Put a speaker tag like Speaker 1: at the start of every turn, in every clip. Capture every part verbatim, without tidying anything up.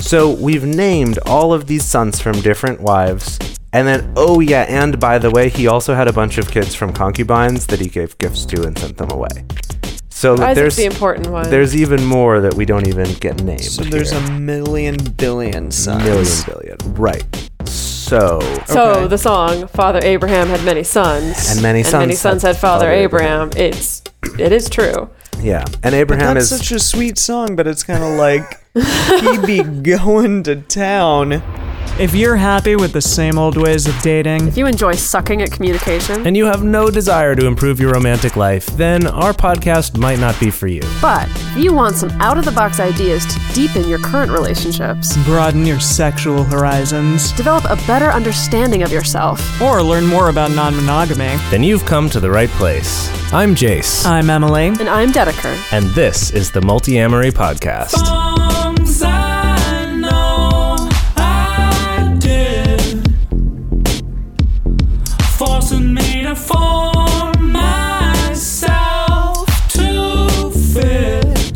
Speaker 1: So we've named all of these sons from different wives. And then, oh yeah, and by the way, he also had a bunch of kids from concubines that he gave gifts to and sent them away. So
Speaker 2: Isaac's
Speaker 1: there's
Speaker 2: the important one.
Speaker 1: There's even more that we don't even get named.
Speaker 3: So there's
Speaker 1: here.
Speaker 3: a million billion sons.
Speaker 1: Million billion, right. So...
Speaker 2: So
Speaker 3: Okay.
Speaker 2: the song, Father Abraham had many sons.
Speaker 1: And many
Speaker 2: and
Speaker 1: sons
Speaker 2: many sons
Speaker 1: had
Speaker 2: had Father,
Speaker 1: Father
Speaker 2: Abraham. It's, it is true.
Speaker 1: Yeah, and
Speaker 3: But
Speaker 1: Abraham
Speaker 3: that's
Speaker 1: is...
Speaker 3: such a sweet song, but it's kind of like he be going to town.
Speaker 4: If you're happy with the same old ways of dating,
Speaker 2: If you enjoy sucking at communication,
Speaker 5: and you have no desire to improve your romantic life, then our podcast might not be for you.
Speaker 2: but if you want some out-of-the-box ideas to deepen your current relationships,
Speaker 4: broaden your sexual horizons,
Speaker 2: develop a better understanding of yourself,
Speaker 4: or learn more about non-monogamy,
Speaker 5: Then you've come to the right place. I'm Jace,
Speaker 4: I'm Emily.
Speaker 2: and I'm Dedeker.
Speaker 5: and this is the Multi-Amory Podcast.
Speaker 6: Songs I know I did, forcing me to form myself to fit.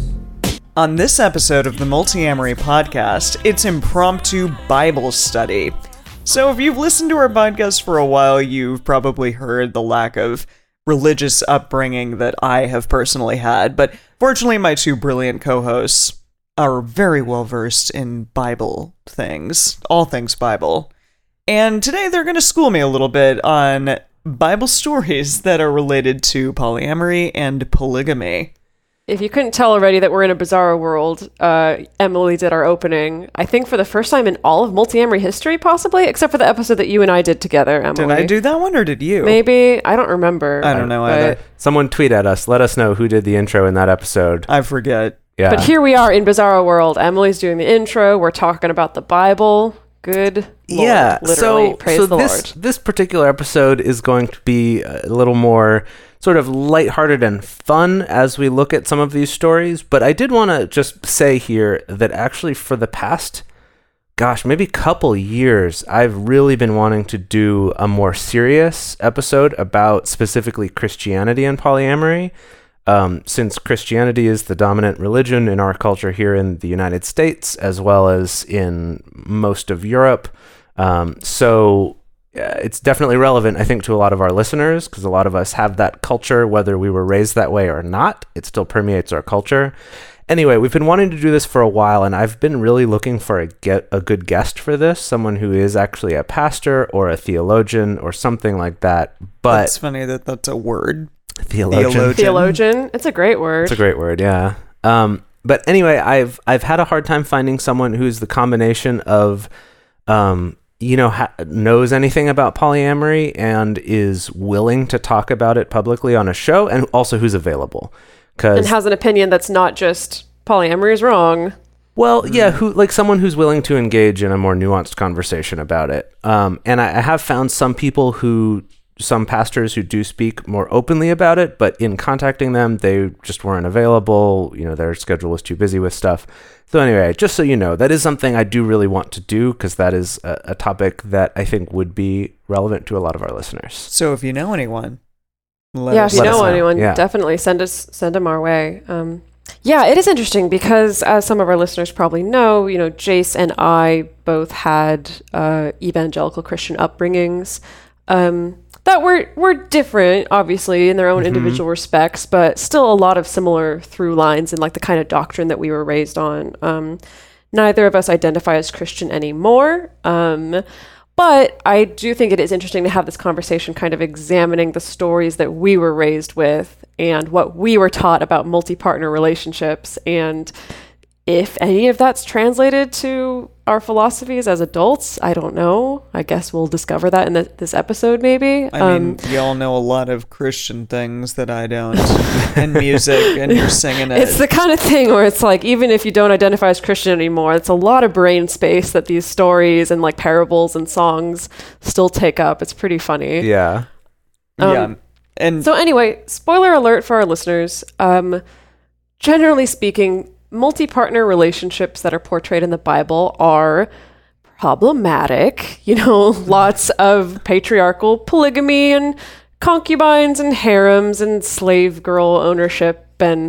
Speaker 3: On this episode of the Multi-Amory Podcast, it's impromptu Bible study. So if you've listened to our podcast for a while, you've probably heard the lack of religious upbringing that I have personally had, but fortunately my two brilliant co-hosts are very well versed in Bible things, all things Bible. And today they're going to school me a little bit on Bible stories that are related to polyamory and polygamy.
Speaker 2: If you couldn't tell already that we're in a bizarre world, uh, Emily did our opening, I think for the first time in all of Multi-Amory history, possibly, except for the episode that you and I did together, Emily.
Speaker 3: Did I do that one or did you?
Speaker 2: Maybe. I don't remember.
Speaker 3: I don't know
Speaker 2: but,
Speaker 3: either.
Speaker 1: Someone tweet at us. Let us know who did the intro in that episode.
Speaker 3: I forget.
Speaker 1: Yeah.
Speaker 2: But here we are in Bizarro World.Emily's doing the intro. We're talking about the Bible. Good Lord.
Speaker 1: Yeah,
Speaker 2: Literally.
Speaker 1: so,
Speaker 2: Praise
Speaker 1: so
Speaker 2: the
Speaker 1: this,
Speaker 2: Lord.
Speaker 1: this particular episode is going to be a little more sort of lighthearted and fun as we look at some of these stories. But I did want to just say here that actually for the past, gosh, maybe couple years, I've really been wanting to do a more serious episode about specifically Christianity and polyamory. Um, since Christianity is the dominant religion in our culture here in the United States, as well as in most of Europe. Um, so uh, it's definitely relevant, I think, to a lot of our listeners, because a lot of us have that culture, whether we were raised that way or not. It still permeates our culture. Anyway, we've been wanting to do this for a while, and I've been really looking for a get a good guest for this, someone who is actually a pastor or a theologian or something like that. But
Speaker 3: It's funny that that's a word.
Speaker 1: theologian.
Speaker 3: Theologian.
Speaker 2: Theologian. It's a great word.
Speaker 1: It's a great word, yeah. Um, but anyway, I've I've had a hard time finding someone who's the combination of, um, you know, ha- knows anything about polyamory and is willing to talk about it publicly on a show, and also who's available.
Speaker 2: and
Speaker 1: Because
Speaker 2: has an opinion that's not just polyamory is wrong.
Speaker 1: well, yeah, who like someone who's willing to engage in a more nuanced conversation about it. Um, and I, I have found some people who. Some pastors who do speak more openly about it, but in contacting them, they just weren't available. You know, their schedule was too busy with stuff. So anyway, just so you know, that is something I do really want to do, because that is a, a topic that I think would be relevant to a lot of our listeners.
Speaker 3: So if you know anyone, let
Speaker 2: yeah,
Speaker 3: us
Speaker 2: if you
Speaker 1: let us
Speaker 2: know
Speaker 1: know.
Speaker 2: anyone,
Speaker 1: Yeah.
Speaker 2: definitely send us send them our way. Um, yeah, it is interesting because, as some of our listeners probably know, you know, Jace and I both had uh, evangelical Christian upbringings. Um, that were were different, obviously, in their own
Speaker 1: Mhm.
Speaker 2: individual respects, but still a lot of similar through lines in like the kind of doctrine that we were raised on. Um, neither of us identify as Christian anymore, um, but I do think it is interesting to have this conversation, kind of examining the stories that we were raised with and what we were taught about multi-partner relationships, and if any of that's translated to our philosophies as adults. I don't know. I guess we'll discover that in the, this episode, maybe.
Speaker 3: I
Speaker 2: Um,
Speaker 3: mean, y'all know a lot of Christian things that I don't, and music, and you're singing it.
Speaker 2: It's the kind of thing where it's like, even if you don't identify as Christian anymore, it's a lot of brain space that these stories and like parables and songs still take up. It's pretty funny.
Speaker 1: Yeah.
Speaker 2: um,
Speaker 3: yeah, and
Speaker 2: So anyway, spoiler alert for our listeners. Um, generally speaking, multi-partner relationships that are portrayed in the Bible are problematic. You know, lots of patriarchal polygamy and concubines and harems and slave girl ownership and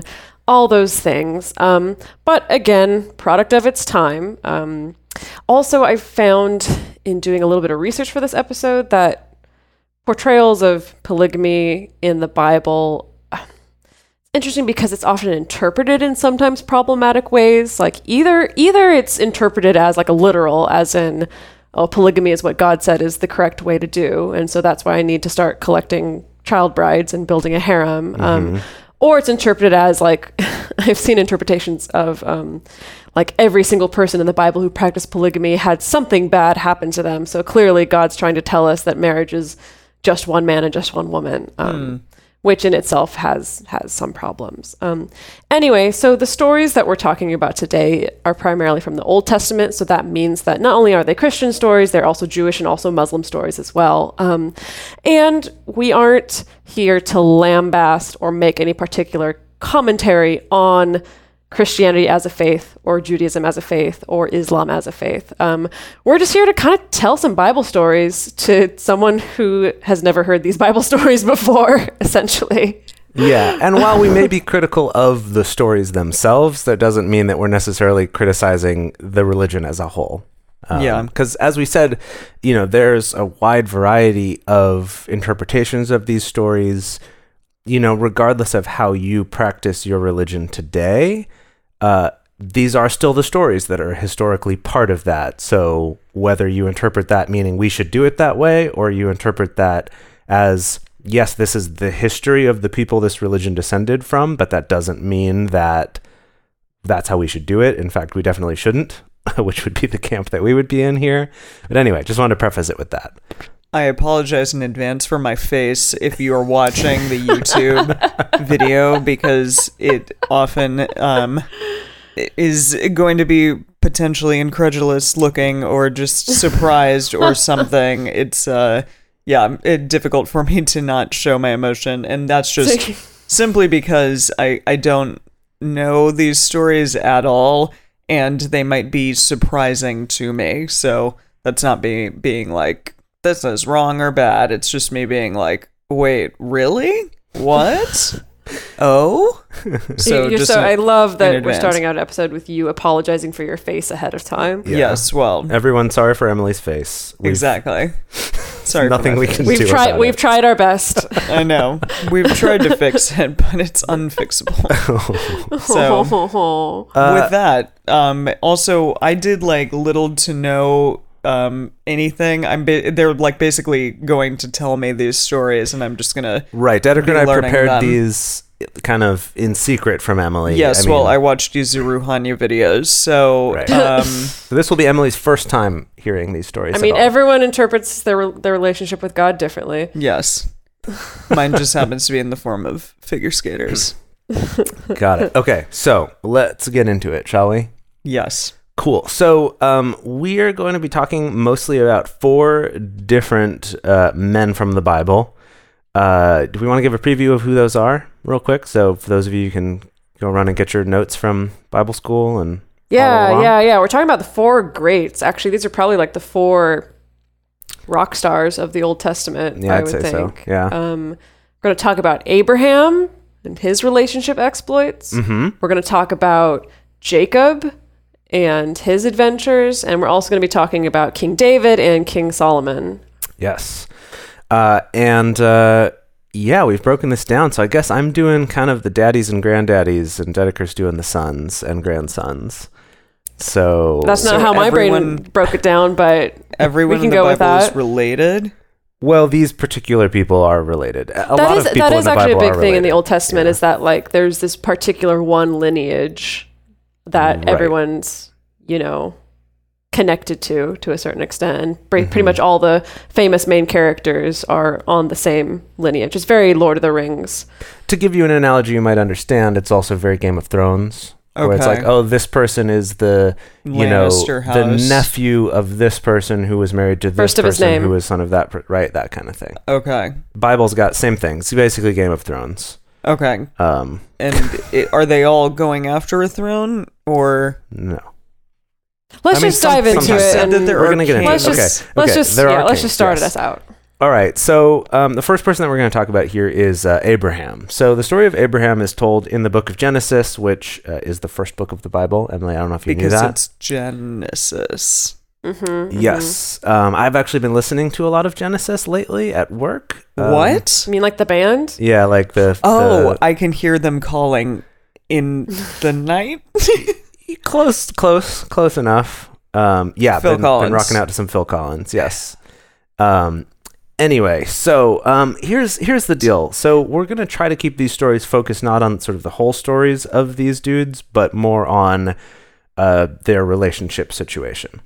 Speaker 2: all those things. Um, but again, product of its time. Um, also, I found in doing a little bit of research for this episode that portrayals of polygamy in the Bible, interesting because it's often interpreted in sometimes problematic ways. Like either either it's interpreted as like a literal, as in, oh, polygamy is what God said is the correct way to do, and so that's why I need to start collecting child brides and building a harem. Mm-hmm. Um, or it's interpreted as like, I've seen interpretations of um, like every single person in the Bible who practiced polygamy had something bad happen to them. So clearly God's trying to tell us that marriage is just one man and just one woman. Um, mm. Which in itself has has some problems. Um, anyway, so the stories that we're talking about today are primarily from the Old Testament. So that means that not only are they Christian stories, they're also Jewish and also Muslim stories as well. Um, and we aren't here to lambast or make any particular commentary on Christianity as a faith or Judaism as a faith or Islam as a faith. Um, we're just here to kind of tell some Bible stories to someone who has never heard these Bible stories before, essentially.
Speaker 1: Yeah, and while we may be critical of the stories themselves, that doesn't mean that we're necessarily criticizing the religion as a whole. Um,
Speaker 3: yeah.
Speaker 1: Because as we said, you know, there's a wide variety of interpretations of these stories, you know, regardless of how you practice your religion today. Uh, these are still the stories that are historically part of that. So whether you interpret that meaning we should do it that way, or you interpret that as, yes, this is the history of the people this religion descended from, but that doesn't mean that that's how we should do it. In fact, we definitely shouldn't, which would be the camp that we would be in here. But anyway, just wanted to preface it with that.
Speaker 3: I apologize in advance for my face if you are watching the YouTube video, because it often um, is going to be potentially incredulous looking or just surprised or something. It's, uh, yeah, it, difficult for me to not show my emotion, and that's just simply because I, I don't know these stories at all, and they might be surprising to me, so that's not be, being like, this is wrong or bad. It's just me being like, wait, really? What? Oh?
Speaker 2: So, You're
Speaker 3: just
Speaker 2: so
Speaker 3: in,
Speaker 2: I love that we're starting out an episode with you apologizing for your face ahead of time.
Speaker 1: Yeah.
Speaker 3: Yes, well.
Speaker 1: Everyone's sorry for Emily's face.
Speaker 3: We've, exactly. Sorry
Speaker 1: nothing
Speaker 3: for
Speaker 1: we
Speaker 3: face.
Speaker 1: can
Speaker 2: we've
Speaker 1: do
Speaker 2: tried
Speaker 1: about
Speaker 2: We've
Speaker 1: it.
Speaker 2: tried our best.
Speaker 3: I know. We've tried to fix it, but it's unfixable. So, uh, with that, um, also, I did like little to no um anything. I'm ba- they're like basically going to tell me these stories, and I'm just gonna
Speaker 1: right Dedeker and I prepared
Speaker 3: them.
Speaker 1: these kind of in secret from Emily.
Speaker 3: Yes,
Speaker 1: I mean,
Speaker 3: well, I watched Yuzuru Hanyu videos, so
Speaker 1: right.
Speaker 3: um
Speaker 1: so this will be Emily's first time hearing these stories.
Speaker 2: I mean,
Speaker 1: at all.
Speaker 2: everyone interprets their their relationship with God differently.
Speaker 3: yes, mine just happens to be in the form of figure skaters.
Speaker 1: Got it. Okay, so let's get into it, shall we?
Speaker 3: Yes.
Speaker 1: Cool. So um, we are going to be talking mostly about four different uh, men from the Bible. Uh, do we want to give a preview of who those are real quick? So for those of you, you can go run and get your notes from Bible school and
Speaker 2: yeah, yeah, yeah. We're talking about the four greats. Actually, these are probably like the four rock stars of the Old Testament.
Speaker 1: Yeah,
Speaker 2: I
Speaker 1: I'd
Speaker 2: would
Speaker 1: say
Speaker 2: think.
Speaker 1: so. Yeah.
Speaker 2: Um, we're going to talk about Abraham and his relationship exploits.
Speaker 1: Mm-hmm.
Speaker 2: We're going to talk about Jacob and his adventures, and we're also going to be talking about King David and King Solomon.
Speaker 1: Yes. Uh, and uh, yeah, we've broken this down. So I guess I'm doing kind of the daddies and granddaddies, and Dedeker's doing the sons and grandsons. So
Speaker 2: that's not
Speaker 3: so
Speaker 2: how my
Speaker 3: everyone,
Speaker 2: brain broke it down, but
Speaker 3: everyone
Speaker 2: we can
Speaker 3: in the
Speaker 2: go
Speaker 3: Bible
Speaker 2: with that.
Speaker 3: is related.
Speaker 1: Well, these particular people are related. A
Speaker 2: that
Speaker 1: lot
Speaker 2: is
Speaker 1: of people
Speaker 2: that
Speaker 1: in
Speaker 2: is
Speaker 1: the
Speaker 2: actually
Speaker 1: Bible
Speaker 2: a big
Speaker 1: are
Speaker 2: thing in the
Speaker 1: related.
Speaker 2: Old Testament.
Speaker 1: Yeah.
Speaker 2: Is that like there's this particular one lineage that
Speaker 1: Right.
Speaker 2: everyone's, you know, connected to to a certain extent, and pretty
Speaker 1: Mm-hmm.
Speaker 2: much all the famous main characters are on the same lineage. It's very Lord of the Rings.
Speaker 1: To give you an analogy you might understand, it's also very Game of Thrones. Where it's
Speaker 3: Okay.
Speaker 1: like, oh, this person is the, you know,
Speaker 3: Lannister
Speaker 1: the
Speaker 3: house.
Speaker 1: nephew of this person who was married to this
Speaker 2: First of his
Speaker 1: person
Speaker 2: name.
Speaker 1: who was son of that, per- right? That kind of thing.
Speaker 3: Okay.
Speaker 1: Bible's got same thing. It's basically Game of Thrones.
Speaker 3: Okay.
Speaker 1: Um,
Speaker 3: And it, are they all going after a throne, or
Speaker 1: no.
Speaker 2: Let's
Speaker 1: I mean,
Speaker 2: just
Speaker 1: some-
Speaker 2: dive into
Speaker 1: sometimes
Speaker 2: it.
Speaker 3: said that
Speaker 2: And
Speaker 3: there
Speaker 1: We're
Speaker 3: are
Speaker 1: gonna get into
Speaker 2: let's
Speaker 1: it.
Speaker 2: just
Speaker 1: Okay.
Speaker 2: let's
Speaker 1: okay.
Speaker 2: just
Speaker 1: There
Speaker 2: yeah,
Speaker 1: are
Speaker 2: let's
Speaker 1: kings,
Speaker 2: just start
Speaker 1: yes.
Speaker 2: us out.
Speaker 1: All right. So um, the first person that we're going to talk about here is uh, Abraham. So the story of Abraham is told in the book of Genesis, which uh, is the first book of the Bible. Emily, I don't know if you
Speaker 3: Because
Speaker 1: knew that.
Speaker 3: it's Genesis.
Speaker 2: Mm-hmm,
Speaker 1: Yes. Um, I've actually been listening to a lot of Genesis lately at work. Um,
Speaker 3: What?
Speaker 2: I mean, like the band?
Speaker 1: Yeah, like the...
Speaker 3: Oh,
Speaker 1: the-
Speaker 3: I can hear them calling in the night.
Speaker 1: close, close, close enough. Um, yeah,
Speaker 3: Phil
Speaker 1: been,
Speaker 3: Collins.
Speaker 1: been rocking out to some Phil Collins. Yes. Um, anyway, so um, here's here's the deal. So we're gonna try to keep these stories focused not on sort of the whole stories of these dudes, but more on uh, their relationship situation.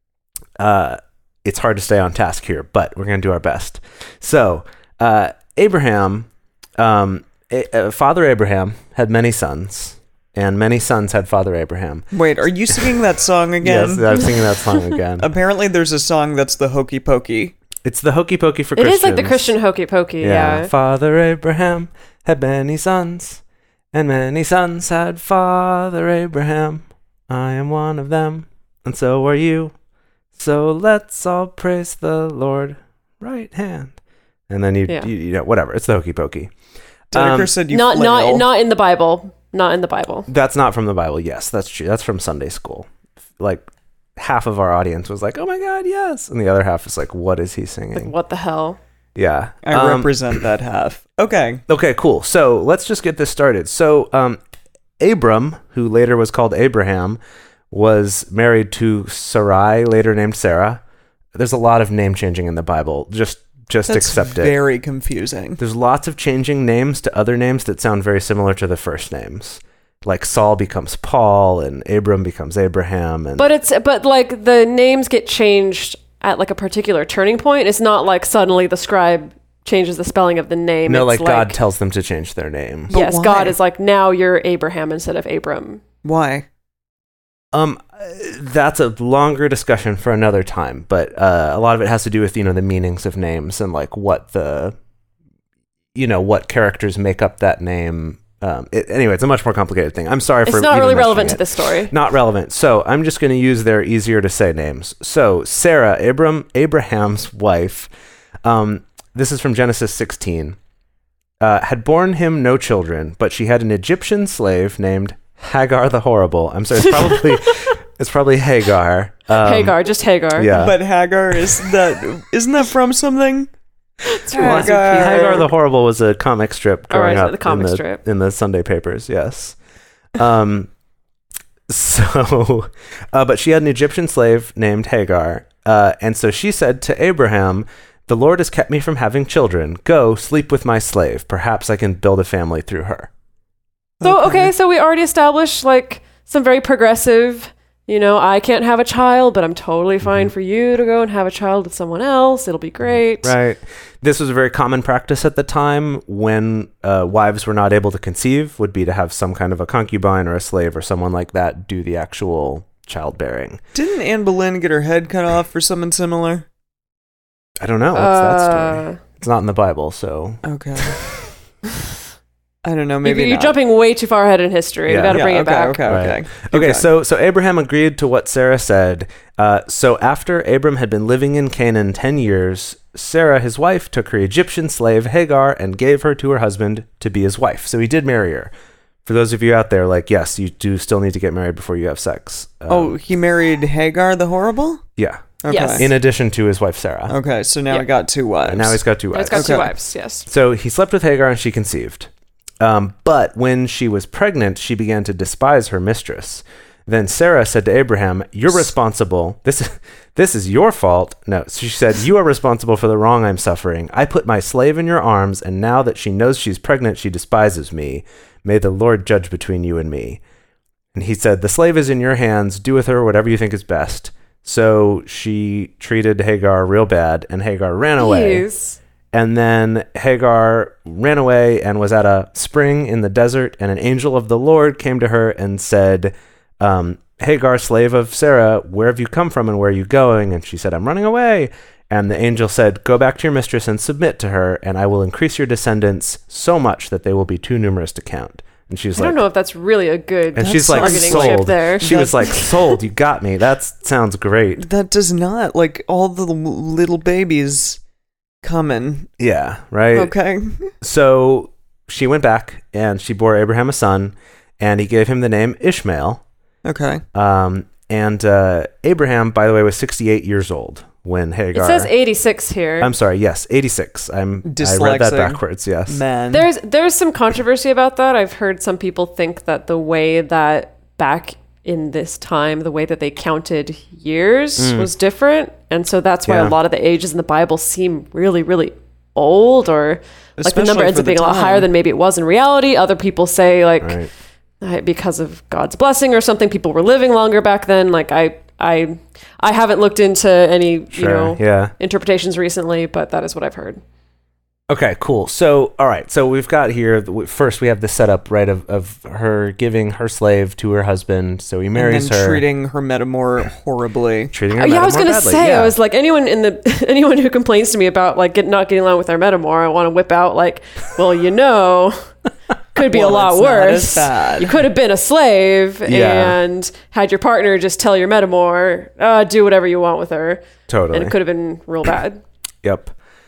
Speaker 1: Uh, it's hard to stay on task here, but we're gonna do our best. So uh, Abraham, um, a- uh, Father Abraham had many sons. And many sons had Father Abraham.
Speaker 3: Wait, are you singing that song again?
Speaker 1: Yes, I'm singing that song again.
Speaker 3: Apparently there's a song that's the Hokey Pokey.
Speaker 1: It's the hokey pokey for
Speaker 2: It
Speaker 1: Christians.
Speaker 2: is like the Christian hokey pokey, yeah.
Speaker 1: Father Abraham had many sons, and many sons had Father Abraham. I am one of them, and so are you. So let's all praise the Lord. Right hand. And then you,
Speaker 2: Yeah.
Speaker 1: you, you know, whatever. It's the hokey pokey.
Speaker 3: Dedeker
Speaker 1: Um,
Speaker 3: said you
Speaker 2: Not
Speaker 3: flail.
Speaker 2: not not in the Bible. Not in the Bible.
Speaker 1: That's not from the Bible. Yes, that's true. That's from Sunday school. Like half of our audience was like, "Oh my God, yes," and the other half is like, "What is he singing?"
Speaker 2: Like, what the hell?
Speaker 1: Yeah,
Speaker 3: I
Speaker 1: Um,
Speaker 3: represent that half. Okay.
Speaker 1: Okay, cool. So let's just get this started. So um, Abram, who later was called Abraham, was married to Sarai, later named Sarah. There's a lot of name changing in the Bible. Just just
Speaker 3: That's
Speaker 1: accept it.
Speaker 3: very confusing.
Speaker 1: There's lots of changing names to other names that sound very similar to the first names. Like Saul becomes Paul and Abram becomes Abraham. And
Speaker 2: But it's but like the names get changed at like a particular turning point. It's not like suddenly the scribe changes the spelling of the name.
Speaker 1: no,
Speaker 2: It's
Speaker 1: like, God tells them to change their name.
Speaker 3: But
Speaker 2: yes,
Speaker 3: why?
Speaker 2: God is like, now you're Abraham instead of Abram.
Speaker 3: Why?
Speaker 1: Um, that's a longer discussion for another time, but uh, a lot of it has to do with, you know, the meanings of names and like what the, you know, what characters make up that name. Um, it, anyway, it's a much more complicated thing. I'm sorry
Speaker 2: It's
Speaker 1: for
Speaker 2: not
Speaker 1: even
Speaker 2: really
Speaker 1: mentioning
Speaker 2: relevant
Speaker 1: it.
Speaker 2: to this story.
Speaker 1: Not relevant. So I'm just going to use their easier to say names. So Sarah, Abram, Abraham's wife, um, this is from Genesis sixteen, uh, had borne him no children, but she had an Egyptian slave named Hagar the Horrible. I'm sorry, it's probably it's probably Hagar. Um,
Speaker 2: Hagar, just Hagar.
Speaker 1: Yeah.
Speaker 3: But Hagar is that isn't that from something?
Speaker 2: Hagar.
Speaker 1: Hagar the Horrible was a comic strip
Speaker 2: Oh,
Speaker 1: growing
Speaker 2: right,
Speaker 1: up
Speaker 2: the comic
Speaker 1: in, the,
Speaker 2: strip.
Speaker 1: in the Sunday papers. Yes. Um. So, uh, but she had an Egyptian slave named Hagar, uh, and so she said to Abraham, "The Lord has kept me from having children. Go sleep with my slave. Perhaps I can build a family through her."
Speaker 2: So okay, so we already established like some very progressive, you know, I can't have a child, but I'm totally fine for you to go and have a child with someone else. It'll be great.
Speaker 1: Right. This was a very common practice at the time when uh, wives were not able to conceive, would be to have some kind of a concubine or a slave or someone like that do the actual childbearing.
Speaker 3: Didn't Anne Boleyn get her head cut off for something similar?
Speaker 1: I don't know. What's that story?
Speaker 2: Uh,
Speaker 1: It's not in the Bible, so.
Speaker 3: Okay. I don't know. Maybe
Speaker 2: you're, you're
Speaker 3: not.
Speaker 2: jumping way too far ahead in history.
Speaker 1: Yeah.
Speaker 2: We got to
Speaker 3: Yeah,
Speaker 2: bring
Speaker 3: okay,
Speaker 2: it back.
Speaker 3: Okay.
Speaker 1: Right.
Speaker 3: Okay. Keep
Speaker 1: Okay,
Speaker 3: going.
Speaker 1: so so Abraham agreed to what Sarah said. Uh, so after Abram had been living in Canaan ten years, Sarah, his wife, took her Egyptian slave Hagar and gave her to her husband to be his wife. So he did marry her. For those of you out there, like, yes, you do still need to get married before you have sex. Um,
Speaker 3: Oh, he married Hagar the Horrible?
Speaker 1: yeah.
Speaker 3: Okay.
Speaker 2: Yes.
Speaker 1: In addition to his wife Sarah.
Speaker 3: Okay, so now
Speaker 2: Yeah.
Speaker 3: we got two wives.
Speaker 1: And now he's got two
Speaker 2: Now
Speaker 1: wives.
Speaker 2: It's got two
Speaker 3: Okay.
Speaker 2: wives, yes.
Speaker 1: So he slept with Hagar and she conceived. Um, but when she was pregnant, she began to despise her mistress. Then Sarah said to Abraham, "You're responsible. This, this is your fault." No, she said, "You are responsible for the wrong I'm suffering. I put my slave in your arms, and now that she knows she's pregnant, she despises me. May the Lord judge between you and me." And he said, "The slave is in your hands. Do with her whatever you think is best." So she treated Hagar real bad, and Hagar ran away.
Speaker 2: Jeez.
Speaker 1: And then Hagar ran away and was at a spring in the desert, and an angel of the Lord came to her and said, um, "Hagar, slave of Sarah, where have you come from and where are you going?" And she said, "I'm running away." And the angel said, "Go back to your mistress and submit to her, and I will increase your descendants so much that they will be too numerous to count." And she's
Speaker 2: I
Speaker 1: like,
Speaker 2: don't know if that's really a good
Speaker 1: and she's like,
Speaker 2: bargaining chip
Speaker 1: sold.
Speaker 2: there.
Speaker 1: She was like, "Sold, you got me. That sounds great."
Speaker 3: That does not, like, all the l- little babies coming.
Speaker 1: Yeah, right?
Speaker 3: Okay.
Speaker 1: So she went back and she bore Abraham a son, and he gave him the name Ishmael.
Speaker 3: Okay.
Speaker 1: Um, and uh, Abraham, by the way, was sixty-eight years old when Hagar...
Speaker 2: It says eighty-six here.
Speaker 1: I'm sorry, yes, eighty-six. I'm, I read that
Speaker 3: Dyslexic
Speaker 1: backwards, yes.
Speaker 3: Man.
Speaker 2: There's there's some controversy about that. I've heard some people think that the way that back in this time, the way that they counted years
Speaker 1: Mm.
Speaker 2: was different. And so that's why
Speaker 1: Yeah.
Speaker 2: a lot of the ages in the Bible seem really, really old, or like the
Speaker 3: Especially
Speaker 2: number ends
Speaker 3: for
Speaker 2: up
Speaker 3: the
Speaker 2: being a lot
Speaker 3: time.
Speaker 2: higher than maybe it was in reality. Other people say like
Speaker 1: Right.
Speaker 2: uh, because of God's blessing or something, people were living longer back then. Like I I I haven't looked into any,
Speaker 1: Sure,
Speaker 2: you know,
Speaker 1: yeah.
Speaker 2: interpretations recently, but that is what I've heard.
Speaker 1: Okay, cool. So, all right. So we've got here, w- first we have the setup, right, of, of her giving her slave to her husband. So he
Speaker 3: and
Speaker 1: marries
Speaker 3: then
Speaker 1: her.
Speaker 3: treating her metamor horribly.
Speaker 1: treating her
Speaker 2: Oh, yeah, I was
Speaker 1: Metamor
Speaker 2: gonna
Speaker 1: badly,
Speaker 2: say,
Speaker 1: yeah.
Speaker 2: I was like, anyone in the anyone who complains to me about like get, not getting along with their metamor, I want to whip out like, well, you know, could be
Speaker 3: Well,
Speaker 2: a lot
Speaker 3: it's not
Speaker 2: worse.
Speaker 3: as bad.
Speaker 2: You could have been a slave
Speaker 1: Yeah.
Speaker 2: and had your partner just tell your metamor, uh, do whatever you want with her,
Speaker 1: Totally.
Speaker 2: and it could have been real bad.
Speaker 1: Yep.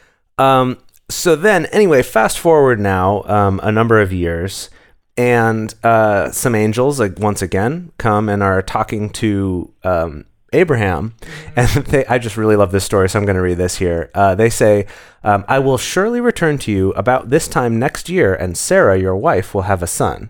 Speaker 1: Um, so then, anyway, fast forward now um, a number of years, and uh, some angels, like once again, come and are talking to um, Abraham. And they, I just really love this story, so I'm going to read this here. Uh, they say, um, I will surely return to you about this time next year, and Sarah, your wife, will have a son.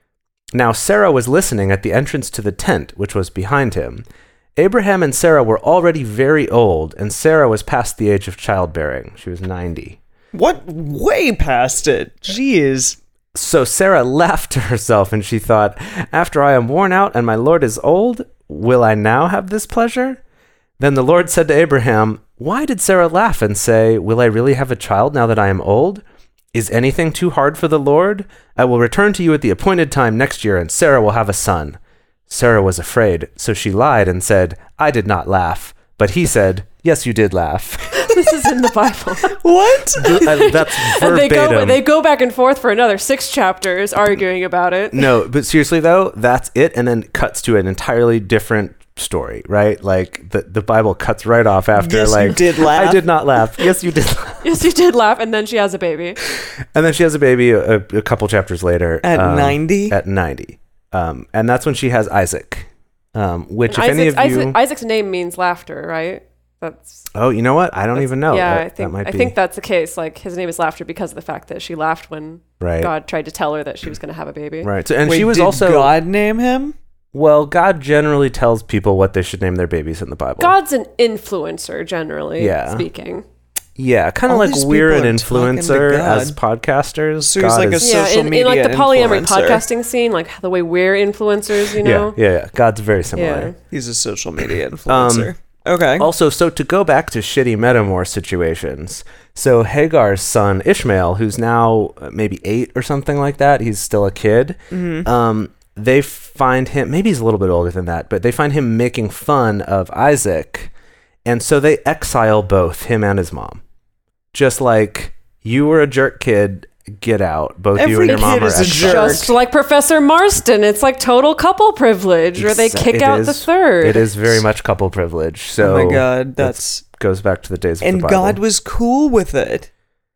Speaker 1: Now Sarah was listening at the entrance to the tent, which was behind him. Abraham and Sarah were already very old, and Sarah was past the age of childbearing. She was ninety.
Speaker 3: What? Way past it. Jeez.
Speaker 1: So Sarah laughed to herself, and she thought, after I am worn out and my Lord is old, will I now have this pleasure? Then the Lord said to Abraham, why did Sarah laugh and say, will I really have a child now that I am old? Is anything too hard for the Lord? I will return to you at the appointed time next year, and Sarah will have a son. Sarah was afraid, so she lied and said, I did not laugh. But he said, yes, you did laugh.
Speaker 2: This is in the Bible.
Speaker 3: What?
Speaker 1: Uh, That's
Speaker 2: And they
Speaker 1: verbatim.
Speaker 2: go they go back and forth for another six chapters arguing about it.
Speaker 1: No, but seriously though, that's it, and then cuts to an entirely different story, right? Like the the Bible cuts right off after
Speaker 3: Yes, you
Speaker 1: like
Speaker 3: did laugh.
Speaker 1: I did not laugh. Yes, you did laugh.
Speaker 2: Yes, you did laugh, and then she has a baby.
Speaker 1: And then she has a baby a, a couple chapters later.
Speaker 3: At
Speaker 1: um,
Speaker 3: ninety?
Speaker 1: At ninety. Um, and that's when she has Isaac. Um, which if
Speaker 2: Isaac's,
Speaker 1: any of you
Speaker 2: Isaac, Isaac's name means laughter, right? That's
Speaker 1: Oh, you know what? I don't even know.
Speaker 2: yeah.
Speaker 1: That-
Speaker 2: I
Speaker 1: that
Speaker 2: think
Speaker 1: might
Speaker 2: I
Speaker 1: be-
Speaker 2: think that's the case. Like his name is laughter because of the fact that she laughed when
Speaker 1: Right.
Speaker 2: God tried to tell her that she was going to have a baby.
Speaker 1: Right. So, and
Speaker 3: Wait,
Speaker 1: she was
Speaker 3: did
Speaker 1: also
Speaker 3: God name him?
Speaker 1: well, God generally tells people what they should name their babies in the Bible.
Speaker 2: God's an influencer, generally
Speaker 1: Yeah.
Speaker 2: speaking.
Speaker 1: Yeah, kind of
Speaker 3: All
Speaker 1: like
Speaker 3: these
Speaker 1: we're an
Speaker 3: people are talking to
Speaker 1: influencer
Speaker 3: God.
Speaker 1: as podcasters.
Speaker 3: So he's
Speaker 1: God
Speaker 3: like a
Speaker 1: is-
Speaker 2: Yeah,
Speaker 3: social
Speaker 2: in, in
Speaker 3: media
Speaker 2: like the polyamory
Speaker 3: influencer.
Speaker 2: podcasting scene, like the way we're influencers, you know.
Speaker 1: yeah, yeah, yeah. God's very similar.
Speaker 2: Yeah.
Speaker 3: He's a social media
Speaker 1: Um,
Speaker 3: influencer. okay.
Speaker 1: Also, so to go back to shitty metamor situations, so Hagar's son Ishmael, who's now uh, maybe eight or something like that, he's still a kid. Um, they find him, maybe he's a little bit older than that, but they find him making fun of Isaac, and so they exile both him and his mom. Just like, you were a jerk kid, get out. Both you
Speaker 3: Every
Speaker 1: and your mom
Speaker 3: kid
Speaker 1: are
Speaker 3: is a
Speaker 1: exiled.
Speaker 3: jerk.
Speaker 2: Just like Professor Marston, it's like total couple privilege, where they
Speaker 1: Exa-
Speaker 2: kick
Speaker 1: it
Speaker 2: out
Speaker 1: is-
Speaker 2: the third.
Speaker 1: It is very much couple privilege. So
Speaker 3: oh my God,
Speaker 1: that's
Speaker 3: that's
Speaker 1: goes back to the days of
Speaker 3: and
Speaker 1: the Bible.
Speaker 3: God was cool with it.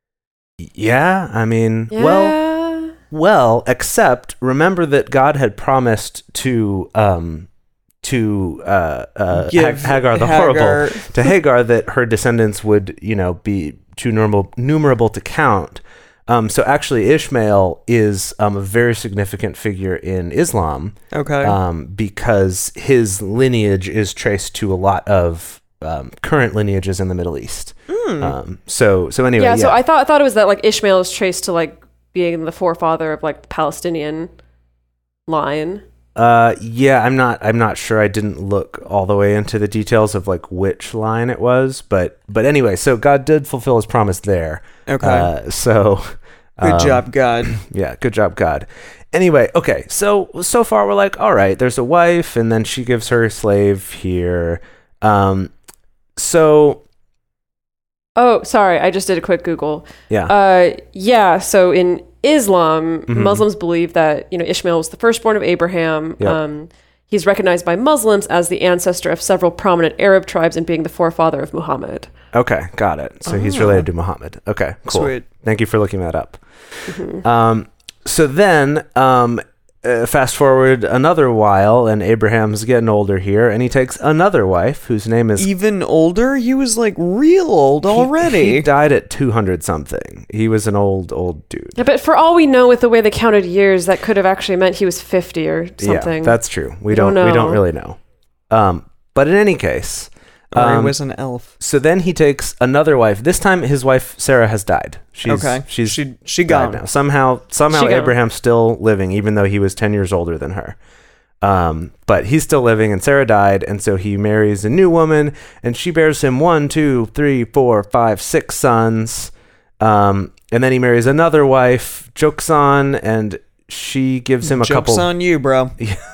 Speaker 1: Yeah, I mean,
Speaker 2: Yeah.
Speaker 1: well, well, except remember that God had promised to um to uh, uh
Speaker 3: Give
Speaker 1: Hag- Hagar the
Speaker 3: Hagar-
Speaker 1: horrible to Hagar that her descendants would, you know, be too numerable numerable to count. Um, so actually, Ishmael is um, a very significant figure in Islam.
Speaker 3: Okay.
Speaker 1: Um, because his lineage is traced to a lot of um, current lineages in the Middle East. Um, so so anyway,
Speaker 2: yeah,
Speaker 1: yeah.
Speaker 2: so I thought I thought it was that like Ishmael is traced to like being the forefather of like the Palestinian line.
Speaker 1: Uh, yeah, I'm not. I'm not sure. I didn't look all the way into the details of like which line it was, but but anyway, so God did fulfill His promise there.
Speaker 3: okay.
Speaker 1: Uh, so
Speaker 3: Good
Speaker 1: um,
Speaker 3: job, God.
Speaker 1: Yeah, good job, God. Anyway, okay, so so far we're like, all right, there's a wife, and then she gives her slave here. Um, so
Speaker 2: Oh, sorry, I just did a quick Google.
Speaker 1: yeah,
Speaker 2: Uh, yeah, so in Islam,
Speaker 1: Mhm.
Speaker 2: Muslims believe that you know Ishmael was the firstborn of Abraham.
Speaker 1: Yep.
Speaker 2: Um, He's recognized by Muslims as the ancestor of several prominent Arab tribes and being the forefather of Muhammad.
Speaker 1: Okay, got it. So he's related to Muhammad. Okay, cool.
Speaker 3: Sweet.
Speaker 1: Thank you for looking that up. Um, so then, um, uh, fast forward another while, and Abraham's getting older here, and he takes another wife whose name is.
Speaker 3: Even older? He was like real old already.
Speaker 1: He, he died at two hundred something. He was an old, old dude.
Speaker 2: Yeah, but for all we know, with the way they counted years, that could have actually meant he was fifty or something.
Speaker 1: Yeah, that's true. We,
Speaker 2: We
Speaker 1: don't.
Speaker 2: don't
Speaker 1: We don't
Speaker 2: know.
Speaker 1: really know. Um, but in any case,
Speaker 3: or he
Speaker 1: um,
Speaker 3: was an elf.
Speaker 1: so then he takes another wife. This time, his wife Sarah has died. She's,
Speaker 3: Okay.
Speaker 1: she's
Speaker 3: She she
Speaker 1: died
Speaker 3: gone.
Speaker 1: now. Somehow, somehow
Speaker 2: She gone.
Speaker 1: Abraham's still living, even though he was ten years older than her. Um, but he's still living, and Sarah died, and so he marries a new woman, and she bears him one, two, three, four, five, six sons. Um, and then he marries another wife, Joksan, and she gives him a
Speaker 3: Joke's
Speaker 1: couple.
Speaker 3: on you, bro.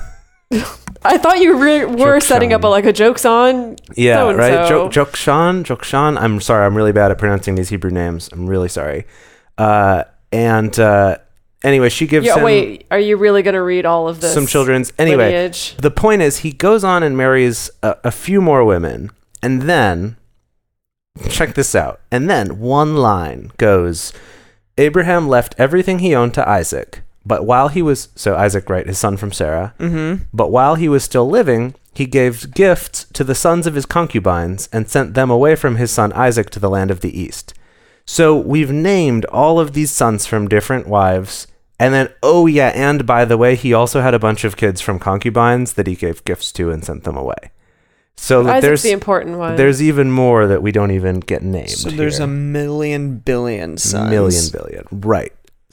Speaker 2: I thought you re- were
Speaker 1: Jokshan.
Speaker 2: setting up a, like a jokes on.
Speaker 1: Yeah,
Speaker 2: so-and-so.
Speaker 1: right. Jo- Jokshan, Jokshan. I'm sorry. I'm really bad at pronouncing these Hebrew names. I'm really sorry. Uh, and uh, anyway, she gives
Speaker 2: Yeah,
Speaker 1: him
Speaker 2: wait, are you really going to read all of this?
Speaker 1: some children's. Anyway,
Speaker 2: lineage?
Speaker 1: the point is, he goes on and marries a, a few more women, and then check this out. And then one line goes, Abraham left everything he owned to Isaac, but while he was so Isaac, right, his son from Sarah.
Speaker 3: Mm-hmm.
Speaker 1: But while he was still living, he gave gifts to the sons of his concubines and sent them away from his son Isaac to the land of the east. So we've named all of these sons from different wives. And then, oh yeah, and by the way, he also had a bunch of kids from concubines that he gave gifts to and sent them away. So
Speaker 2: Isaac's
Speaker 1: there's
Speaker 2: the important one.
Speaker 1: there's even more that we don't even get named.
Speaker 3: So there's
Speaker 1: here.
Speaker 3: a million billion sons.
Speaker 1: million billion, right?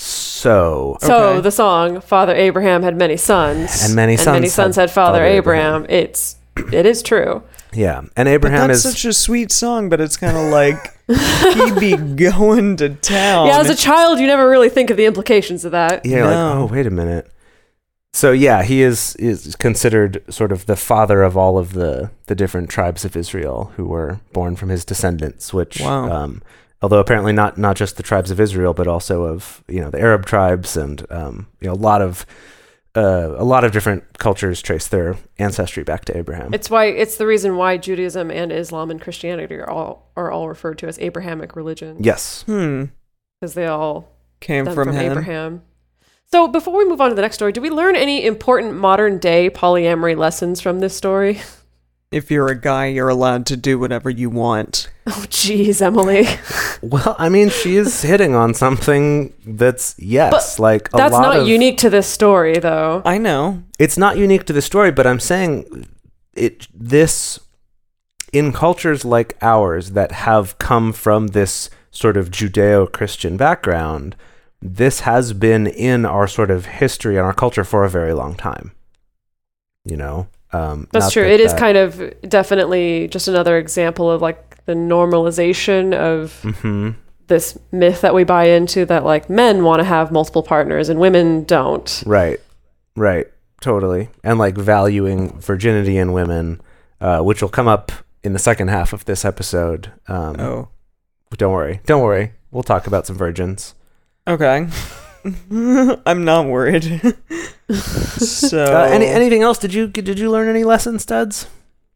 Speaker 1: So
Speaker 2: So
Speaker 3: Okay.
Speaker 2: the song "Father Abraham had many sons,
Speaker 1: And many
Speaker 2: and many
Speaker 1: sons
Speaker 2: sons
Speaker 1: had
Speaker 2: had Father
Speaker 1: Father
Speaker 2: Abraham."
Speaker 1: Abraham.
Speaker 2: It's it is true.
Speaker 1: yeah, and
Speaker 3: But
Speaker 1: Abraham
Speaker 3: that's
Speaker 1: is
Speaker 3: such a sweet song, but it's kind of like he be going to town.
Speaker 2: Yeah, as a child, you never really think of the implications of that.
Speaker 1: Yeah,
Speaker 3: No.
Speaker 1: like, oh, wait a minute. So yeah, he is is considered sort of the father of all of the the different tribes of Israel who were born from his descendants. Which,
Speaker 3: Wow.
Speaker 1: um, although apparently not not just the tribes of Israel, but also of you know the Arab tribes and um, you know a lot of uh, a lot of different cultures trace their ancestry back to Abraham.
Speaker 2: It's why it's the reason why Judaism and Islam and Christianity are all are all referred to as Abrahamic religion,
Speaker 1: yes.
Speaker 3: Hmm.
Speaker 2: because they all
Speaker 3: Came
Speaker 2: stem
Speaker 3: from,
Speaker 2: from,
Speaker 3: him.
Speaker 2: Abraham. So before we move on to the next story, do we learn any important modern day polyamory lessons from this story?
Speaker 3: If you're a guy, you're allowed to do whatever you want.
Speaker 2: Oh, geez, Emily.
Speaker 1: Well, I mean, she is hitting on something that's yes, like a
Speaker 2: That's
Speaker 1: lot
Speaker 2: not
Speaker 1: of,
Speaker 2: unique to this story, though.
Speaker 3: I know.
Speaker 1: It's not unique to the story, but I'm saying it this in cultures like ours that have come from this sort of Judeo-Christian background, this has been in our sort of history and our culture for a very long time. You know, um,
Speaker 2: That's
Speaker 1: not
Speaker 2: true.
Speaker 1: that
Speaker 2: It is
Speaker 1: that-
Speaker 2: kind of definitely just another example of like the normalization of
Speaker 1: Mhm.
Speaker 2: this myth that we buy into that like men want to have multiple partners and women don't.
Speaker 1: Right, right, totally, and like valuing virginity in women, uh, which will come up in the second half of this episode. Um,
Speaker 3: Oh.
Speaker 1: Don't worry, don't worry. We'll talk about some virgins.
Speaker 3: Okay. I'm not worried. so
Speaker 1: Uh, any anything else? Did you did you learn any lessons, Studs?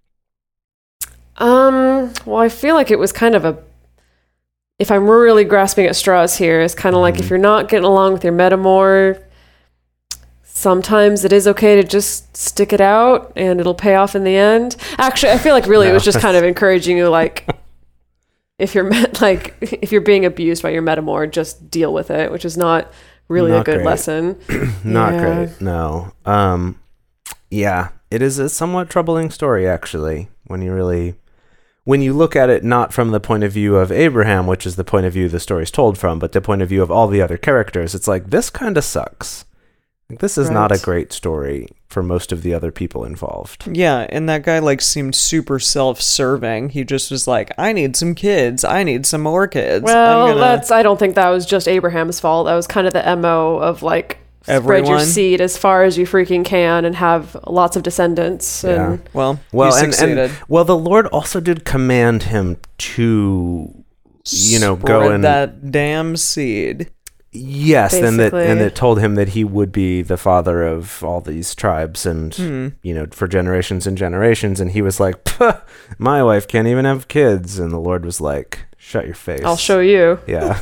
Speaker 2: Um, well, I feel like it was kind of a if I'm really grasping at straws here, it's kind of like
Speaker 1: Mhm.
Speaker 2: if you're not getting along with your metamor, sometimes it is okay to just stick it out and it'll pay off in the end. Actually, I feel like really it was
Speaker 1: No.
Speaker 2: just kind of encouraging you like if you're met, like if you're being abused by your metamor, just deal with it, which is not really
Speaker 1: Not
Speaker 2: a good
Speaker 1: great.
Speaker 2: lesson.
Speaker 1: Not
Speaker 2: Yeah.
Speaker 1: great. No. Um, yeah, it is a somewhat troubling story actually. When you really, when you look at it not from the point of view of Abraham, which is the point of view the story's told from, but the point of view of all the other characters, it's like this kind of sucks. Like, this is not a
Speaker 2: Right.
Speaker 1: great story for most of the other people involved.
Speaker 3: yeah, and that guy like seemed super self-serving. He just was like, "I need some kids. I need some more kids."
Speaker 2: Well,
Speaker 3: I'm gonna...
Speaker 2: that's I don't think that was just Abraham's fault. That was kind of the M O of like spread your
Speaker 3: Everyone?
Speaker 2: seed as far as you freaking can and have lots of descendants.
Speaker 1: Yeah.
Speaker 2: And
Speaker 3: well,
Speaker 1: Well,
Speaker 3: you
Speaker 1: and,
Speaker 3: succeeded.
Speaker 1: and well, the Lord also did command him to, you know, go
Speaker 3: Spread
Speaker 1: and
Speaker 3: that damn seed.
Speaker 1: Yes, and that
Speaker 2: Basically.
Speaker 1: and it told him that he would be the father of all these tribes, and
Speaker 3: Hmm.
Speaker 1: you know, for generations and generations. And he was like, "Puh, my wife can't even have kids," and the Lord was like, "Shut your face."
Speaker 2: I'll show you.
Speaker 1: Yeah.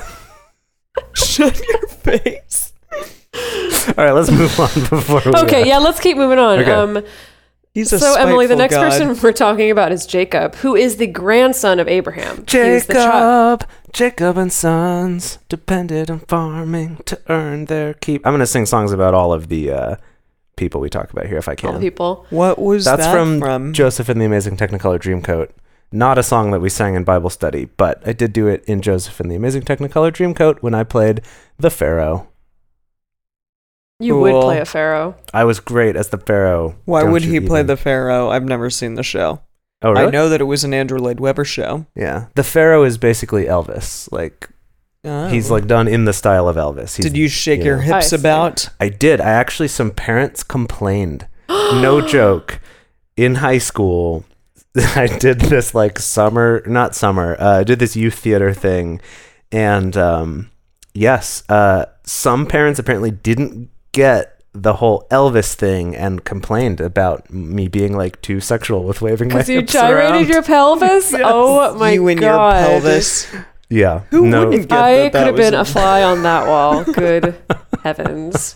Speaker 3: Shut your face.
Speaker 1: All right, let's move on before. We,
Speaker 2: Okay,
Speaker 1: uh,
Speaker 2: yeah, let's keep moving on.
Speaker 1: Okay.
Speaker 2: Um,
Speaker 3: He's a
Speaker 2: so, Emily, the
Speaker 3: spiteful
Speaker 2: next
Speaker 3: God.
Speaker 2: person we're talking about is Jacob, who is the grandson of Abraham. He is the chi-
Speaker 1: Jacob, Jacob and sons depended on farming to earn their keep. I'm gonna sing songs about all of the uh, people we talk about here if I
Speaker 2: all
Speaker 1: can.
Speaker 2: the people.
Speaker 3: What was
Speaker 1: That's
Speaker 3: that
Speaker 1: from,
Speaker 3: from?
Speaker 1: Joseph and the Amazing Technicolor Dreamcoat. Not a song that we sang in Bible study, but I did do it in Joseph and the Amazing Technicolor Dreamcoat when I played the Pharaoh.
Speaker 2: You would
Speaker 3: Cool.
Speaker 2: play a pharaoh.
Speaker 1: I was great as the Pharaoh.
Speaker 3: Why
Speaker 1: Don't
Speaker 3: would
Speaker 1: you
Speaker 3: he play
Speaker 1: even-
Speaker 3: the Pharaoh? I've never seen the show.
Speaker 1: Oh, really?
Speaker 3: I know that it was an Andrew Lloyd Webber show.
Speaker 1: Yeah. The Pharaoh is basically Elvis. Like,
Speaker 3: Oh.
Speaker 1: he's like done in the style of Elvis. He's,
Speaker 3: Did you shake
Speaker 1: you
Speaker 3: your
Speaker 1: know.
Speaker 3: hips
Speaker 2: I see.
Speaker 3: about?
Speaker 1: I did. I actually, some parents complained. No joke. In high school, I did this like summer, not summer, uh, I did this youth theater thing. And um, yes, uh, some parents apparently didn't get the whole Elvis thing and complained about me being like too sexual with waving my
Speaker 2: Because you
Speaker 1: hips
Speaker 2: gyrated
Speaker 1: around.
Speaker 2: your pelvis? Oh my
Speaker 3: you and
Speaker 2: god.
Speaker 3: your pelvis.
Speaker 1: Yeah.
Speaker 3: Who
Speaker 1: no,
Speaker 3: wouldn't get
Speaker 2: I
Speaker 3: that that
Speaker 2: could have
Speaker 3: was
Speaker 2: been
Speaker 3: a-
Speaker 2: a fly on that wall. Good heavens.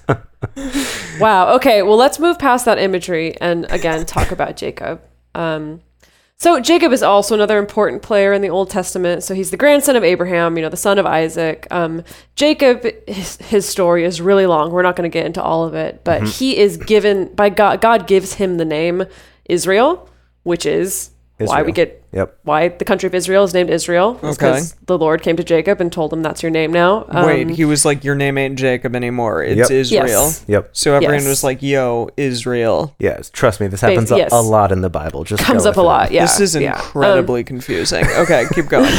Speaker 2: Wow. Okay. Well, let's move past that imagery and again talk about Jacob. Um, so Jacob is also another important player in the Old Testament. So he's the grandson of Abraham, you know, the son of Isaac. Um, Jacob, his, his story is really long. We're not going to get into all of it, but he is given by God. God gives him the name Israel, which is why
Speaker 1: Israel.
Speaker 2: we get
Speaker 1: Yep.
Speaker 2: why the country of Israel is named Israel. It's
Speaker 3: Okay.
Speaker 2: because the Lord came to Jacob and told him that's your name now. Um,
Speaker 3: Wait, he was like, your name ain't Jacob anymore. It's
Speaker 1: Yep.
Speaker 3: Israel.
Speaker 2: Yes.
Speaker 1: Yep.
Speaker 3: So everyone
Speaker 2: Yes.
Speaker 3: was like, yo, Israel.
Speaker 1: Yes. Trust me, this happens
Speaker 2: Bas-
Speaker 1: a,
Speaker 2: yes.
Speaker 1: a lot in the Bible. Just
Speaker 2: comes
Speaker 1: go
Speaker 2: up
Speaker 1: with
Speaker 2: a
Speaker 1: it.
Speaker 2: lot. Yeah.
Speaker 3: This is
Speaker 2: yeah.
Speaker 3: incredibly confusing. Okay, keep going.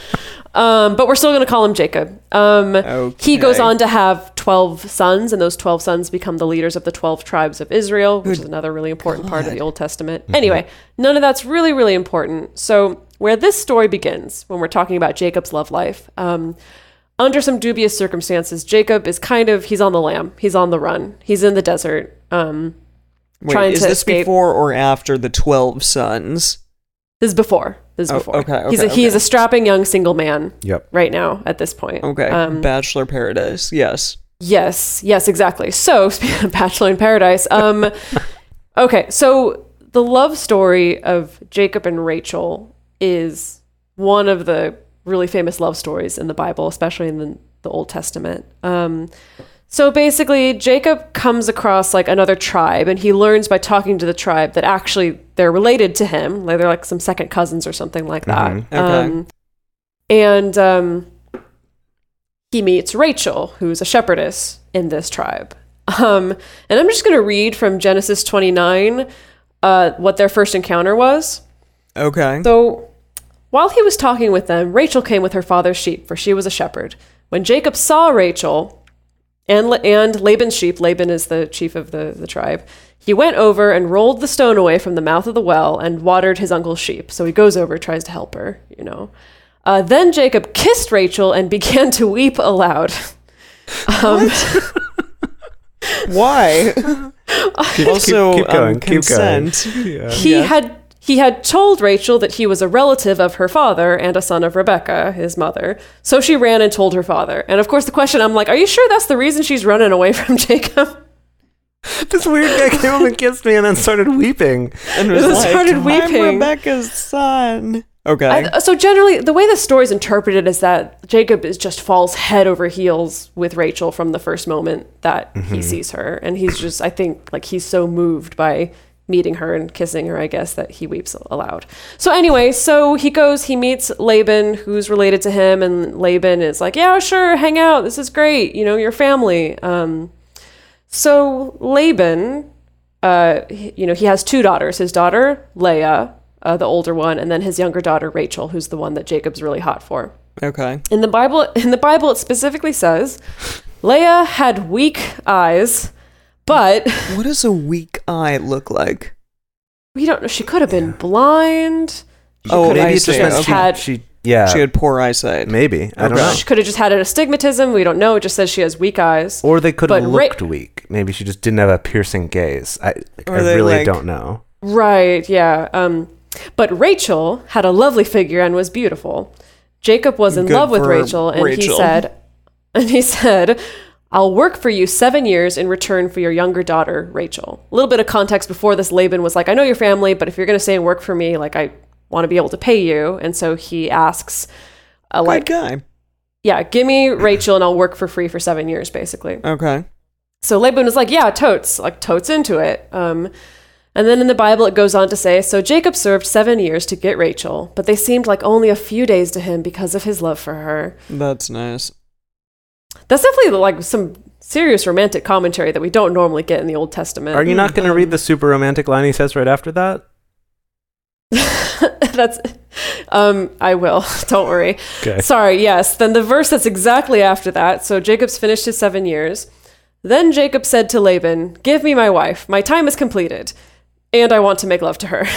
Speaker 2: Um, but we're still going to call him Jacob. Um, He goes
Speaker 3: Okay.
Speaker 2: on to have twelve sons, and those twelve sons become the leaders of the twelve tribes of Israel, which is another really important part of the Old Testament. Anyway, none of that's really, really important. So, where this story begins, when we're talking about Jacob's love life, um, under some dubious circumstances, Jacob is kind of, he's on the lam. He's on the run. He's in the desert. Um,
Speaker 3: Wait,
Speaker 2: trying
Speaker 3: is
Speaker 2: to
Speaker 3: this
Speaker 2: escape.
Speaker 3: before or after the twelve sons?
Speaker 2: This is before. This is
Speaker 3: Oh,
Speaker 2: before.
Speaker 3: okay,
Speaker 2: he's a,
Speaker 3: okay,
Speaker 2: he is
Speaker 3: okay.
Speaker 2: a strapping young single man
Speaker 1: Yep.
Speaker 2: right now at this point.
Speaker 3: Okay,
Speaker 2: Um,
Speaker 3: Bachelor Paradise. Yes.
Speaker 2: Yes, yes, exactly. So, speaking of Bachelor in Paradise, um, okay, so the love story of Jacob and Rachel is one of the really famous love stories in the Bible, especially in the, the Old Testament. Um, so basically, Jacob comes across like another tribe, and he learns by talking to the tribe that actually they're related to him, like they're like some second cousins or something like that.
Speaker 1: Mhm.
Speaker 3: Okay.
Speaker 2: Um, and um, he meets Rachel, who's a shepherdess in this tribe. Um, and I'm just going to read from Genesis twenty-nine uh, what their first encounter was.
Speaker 3: Okay.
Speaker 2: So while he was talking with them, Rachel came with her father's sheep, for she was a shepherd. When Jacob saw Rachel and, and Laban's sheep, Laban is the chief of the, the tribe, he went over and rolled the stone away from the mouth of the well and watered his uncle's sheep. So he goes over, tries to help her, you know. Uh, then Jacob kissed Rachel and began to weep aloud. Um,
Speaker 3: Why? also,
Speaker 1: keep going,
Speaker 3: um,
Speaker 1: keep going.
Speaker 3: consent.
Speaker 2: he
Speaker 3: Yeah.
Speaker 2: had he had told Rachel that he was a relative of her father and a son of Rebekah, his mother. So she ran and told her father. And of course, the question, I'm like, are you sure that's the reason she's running away from Jacob?
Speaker 1: This weird guy came up and kissed me and then started weeping.
Speaker 3: And was
Speaker 2: It
Speaker 3: like,
Speaker 2: started weeping.
Speaker 3: I'm Rebecca's son. Okay.
Speaker 2: I, so generally, the way the story is interpreted is that Jacob is just falls head over heels with Rachel from the first moment that he sees her, and he's just, I think, like he's so moved by meeting her and kissing her, I guess, that he weeps aloud. So anyway, so he goes, he meets Laban, who's related to him, and Laban is like, yeah, sure, hang out, this is great, you know, your family. Um, so Laban, uh, he- you know, he has two daughters. His daughter Leah, uh, the older one, and then his younger daughter Rachel, who's the one that Jacob's really hot for.
Speaker 3: okay.
Speaker 2: In the Bible, in the Bible, it specifically says Leah had weak eyes, but
Speaker 3: What does a weak eye look like?
Speaker 2: we don't know. She could have been blind. She
Speaker 3: Oh,
Speaker 2: could
Speaker 3: I
Speaker 2: have
Speaker 3: see.
Speaker 2: just
Speaker 3: Okay.
Speaker 2: had
Speaker 1: she Yeah.
Speaker 3: She had poor eyesight.
Speaker 1: Maybe. I don't
Speaker 3: Okay.
Speaker 1: know.
Speaker 2: She could have just had an astigmatism. We don't know. It just says she has weak eyes.
Speaker 1: Or they could have
Speaker 2: But Ra-
Speaker 1: looked weak. Maybe she just didn't have a piercing gaze. I, I
Speaker 3: Or they,
Speaker 1: really
Speaker 3: like-
Speaker 1: don't know.
Speaker 2: Right, yeah. Um, but Rachel had a lovely figure and was beautiful. Jacob was in
Speaker 3: Good
Speaker 2: love with
Speaker 3: for
Speaker 2: Rachel, and he
Speaker 3: Rachel.
Speaker 2: said, and he said, I'll work for you seven years in return for your younger daughter, Rachel. A little bit of context before this, Laban was like, I know your family, but if you're going to stay and work for me, like, I want to be able to pay you. And so he asks, uh,
Speaker 3: Good
Speaker 2: like,
Speaker 3: guy.
Speaker 2: yeah, give me Rachel and I'll work for free for seven years, basically.
Speaker 3: Okay.
Speaker 2: So Laban was like, yeah, totes, like totes into it. Um, and then in the Bible, it goes on to say, so Jacob served seven years to get Rachel, but they seemed like only a few days to him because of his love for her.
Speaker 3: That's nice.
Speaker 2: That's definitely like some serious romantic commentary that we don't normally get in the Old Testament.
Speaker 1: Are you not going to read the super romantic line he says right after that?
Speaker 2: That's, um, I will. Don't worry.
Speaker 1: Okay.
Speaker 2: Sorry. Yes. Then the verse that's exactly after that. So Jacob's finished his seven years. Then Jacob said to Laban, give me my wife. My time is completed. And I want to make love to her.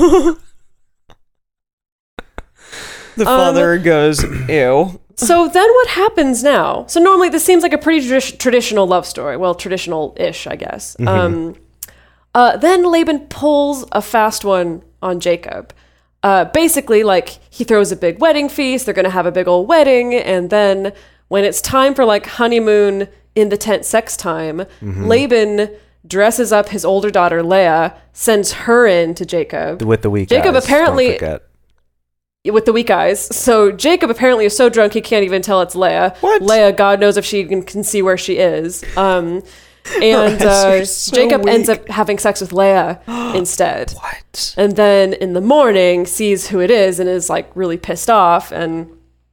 Speaker 3: The
Speaker 2: Um,
Speaker 3: father goes, ew.
Speaker 2: So then what happens now? So normally this seems like a pretty tradi- traditional love story. Well, traditional-ish, I guess. Um, uh, then Laban pulls a fast one on Jacob. Uh, basically, like, he throws a big wedding feast. They're going to have a big old wedding. And then when it's time for, like, honeymoon in the tent sex time, Laban dresses up his older daughter, Leah, sends her in to Jacob.
Speaker 1: With the weak
Speaker 2: Jacob
Speaker 1: eyes,
Speaker 2: apparently-
Speaker 1: don't forget.
Speaker 2: With the weak eyes. So Jacob apparently is so drunk he can't even tell it's Leah.
Speaker 3: What?
Speaker 2: Leah, God knows if she can, can see where she is. Um, and
Speaker 3: eyes
Speaker 2: uh,
Speaker 3: are so
Speaker 2: Jacob ends
Speaker 3: weak.
Speaker 2: up having sex with Leah instead.
Speaker 3: What?
Speaker 2: And then in the morning sees who it is and is like really pissed off. And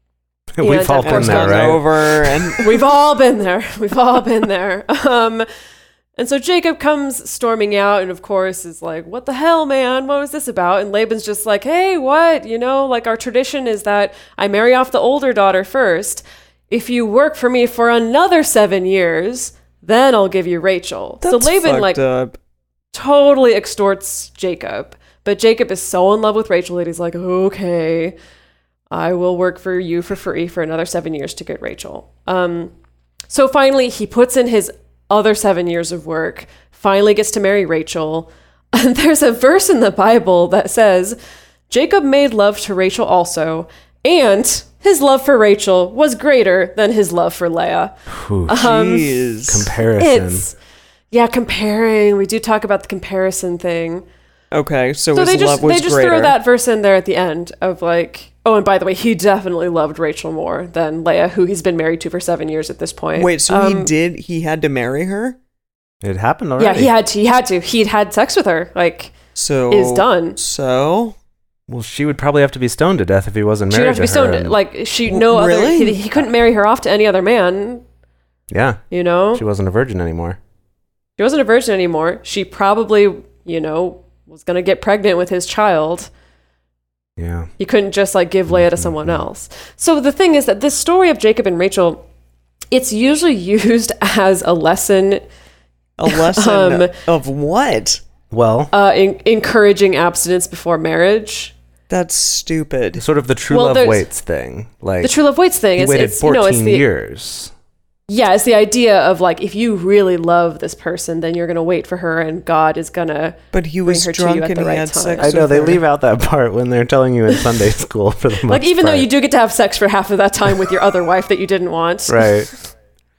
Speaker 1: We've
Speaker 2: and
Speaker 1: all
Speaker 2: of
Speaker 1: been
Speaker 2: course
Speaker 1: there,
Speaker 3: Goes
Speaker 1: right?
Speaker 3: over and
Speaker 2: we've all been there. We've all been there. Um, and so Jacob comes storming out and, of course, is like, what the hell, man? What was this about? And Laban's just like, hey, what? You know, like our tradition is that I marry off the older daughter first. If you work for me for another seven years, then I'll give you Rachel.
Speaker 3: that's
Speaker 2: so Laban,
Speaker 3: fucked
Speaker 2: like,
Speaker 3: up.
Speaker 2: totally extorts Jacob. But Jacob is so in love with Rachel that he's like, okay, I will work for you for free for another seven years to get Rachel. Um, so finally, he puts in his other seven years of work, finally gets to marry Rachel. And there's a verse in the Bible that says, Jacob made love to Rachel also, and his love for Rachel was greater than his love for Leah.
Speaker 1: Whew,
Speaker 3: Jeez.
Speaker 1: comparison.
Speaker 2: It's, yeah, comparing. We do talk about the comparison thing.
Speaker 3: Okay, so,
Speaker 2: So
Speaker 3: his
Speaker 2: they just
Speaker 3: love was
Speaker 2: they just
Speaker 3: greater.
Speaker 2: throw that verse in there at the end of like, oh, and by the way, he definitely loved Rachel more than Leah, who he's been married to for seven years at this point.
Speaker 3: Wait, so he
Speaker 2: Um,
Speaker 3: did, he had to marry her?
Speaker 1: It happened already.
Speaker 2: Yeah, he had to. He had to. He'd had sex with her. Like,
Speaker 3: So.
Speaker 2: is done.
Speaker 3: So?
Speaker 1: Well, she would probably have to be stoned to death if he wasn't
Speaker 2: She'd
Speaker 1: married
Speaker 2: have to be
Speaker 1: to her.
Speaker 2: stoned.
Speaker 1: and-
Speaker 2: Like, she no other.
Speaker 3: Really?
Speaker 2: He, he couldn't marry her off to any other man.
Speaker 1: yeah,
Speaker 2: You know,
Speaker 1: she wasn't a virgin anymore.
Speaker 2: she wasn't a virgin anymore. She probably, you know, was gonna get pregnant with his child.
Speaker 1: Yeah.
Speaker 2: He couldn't just like give Leah to someone else. So the thing is that this story of Jacob and Rachel, it's usually used as a lesson
Speaker 3: A lesson
Speaker 2: Um,
Speaker 3: of what?
Speaker 1: Well,
Speaker 2: uh, in- encouraging abstinence before marriage.
Speaker 3: That's stupid.
Speaker 1: sort of the true
Speaker 2: well,
Speaker 1: love
Speaker 2: there's-
Speaker 1: waits thing. Like
Speaker 2: The true love waits thing
Speaker 1: he
Speaker 2: is
Speaker 1: waited
Speaker 2: it's you
Speaker 1: fourteen
Speaker 2: know it's the
Speaker 1: years.
Speaker 2: yeah it's the idea of like if you really love this person, then you're gonna wait for her, and God is gonna
Speaker 3: But he
Speaker 2: bring
Speaker 3: was
Speaker 2: her to you
Speaker 3: drunk
Speaker 2: at
Speaker 3: and
Speaker 2: the
Speaker 3: he
Speaker 2: right
Speaker 3: had
Speaker 2: time.
Speaker 3: sex
Speaker 1: I know
Speaker 3: with
Speaker 1: they
Speaker 3: her.
Speaker 1: leave out that part when they're telling you in Sunday school for the most
Speaker 2: like even though
Speaker 1: part.
Speaker 2: you do get to have sex for half of that time with your other wife that you didn't want.
Speaker 1: right.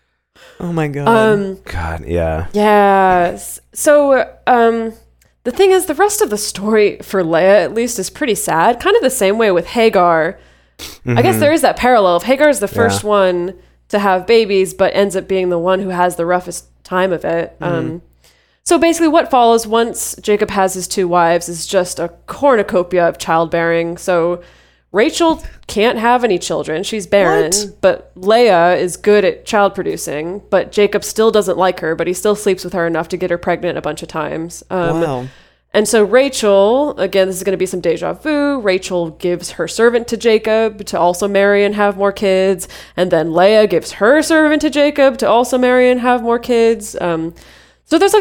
Speaker 3: Oh my god.
Speaker 2: Um.
Speaker 1: God, yeah.
Speaker 2: Yes. So, um, the thing is, the rest of the story for Leah, at least, is pretty sad. Kind of the same way with Hagar. I guess there is that parallel. If Hagar is the first
Speaker 1: Yeah.
Speaker 2: one to have babies, but ends up being the one who has the roughest time of it. Um, so basically, what follows once Jacob has his two wives is just a cornucopia of childbearing. So Rachel can't have any children. She's barren.
Speaker 3: What?
Speaker 2: But Leah is good at child producing. But Jacob still doesn't like her, but he still sleeps with her enough to get her pregnant a bunch of times. Um,
Speaker 3: wow.
Speaker 2: And so Rachel, again, this is going to be some deja vu. Rachel gives her servant to Jacob to also marry and have more kids. And then Leah gives her servant to Jacob to also marry and have more kids. Um, so there's like, like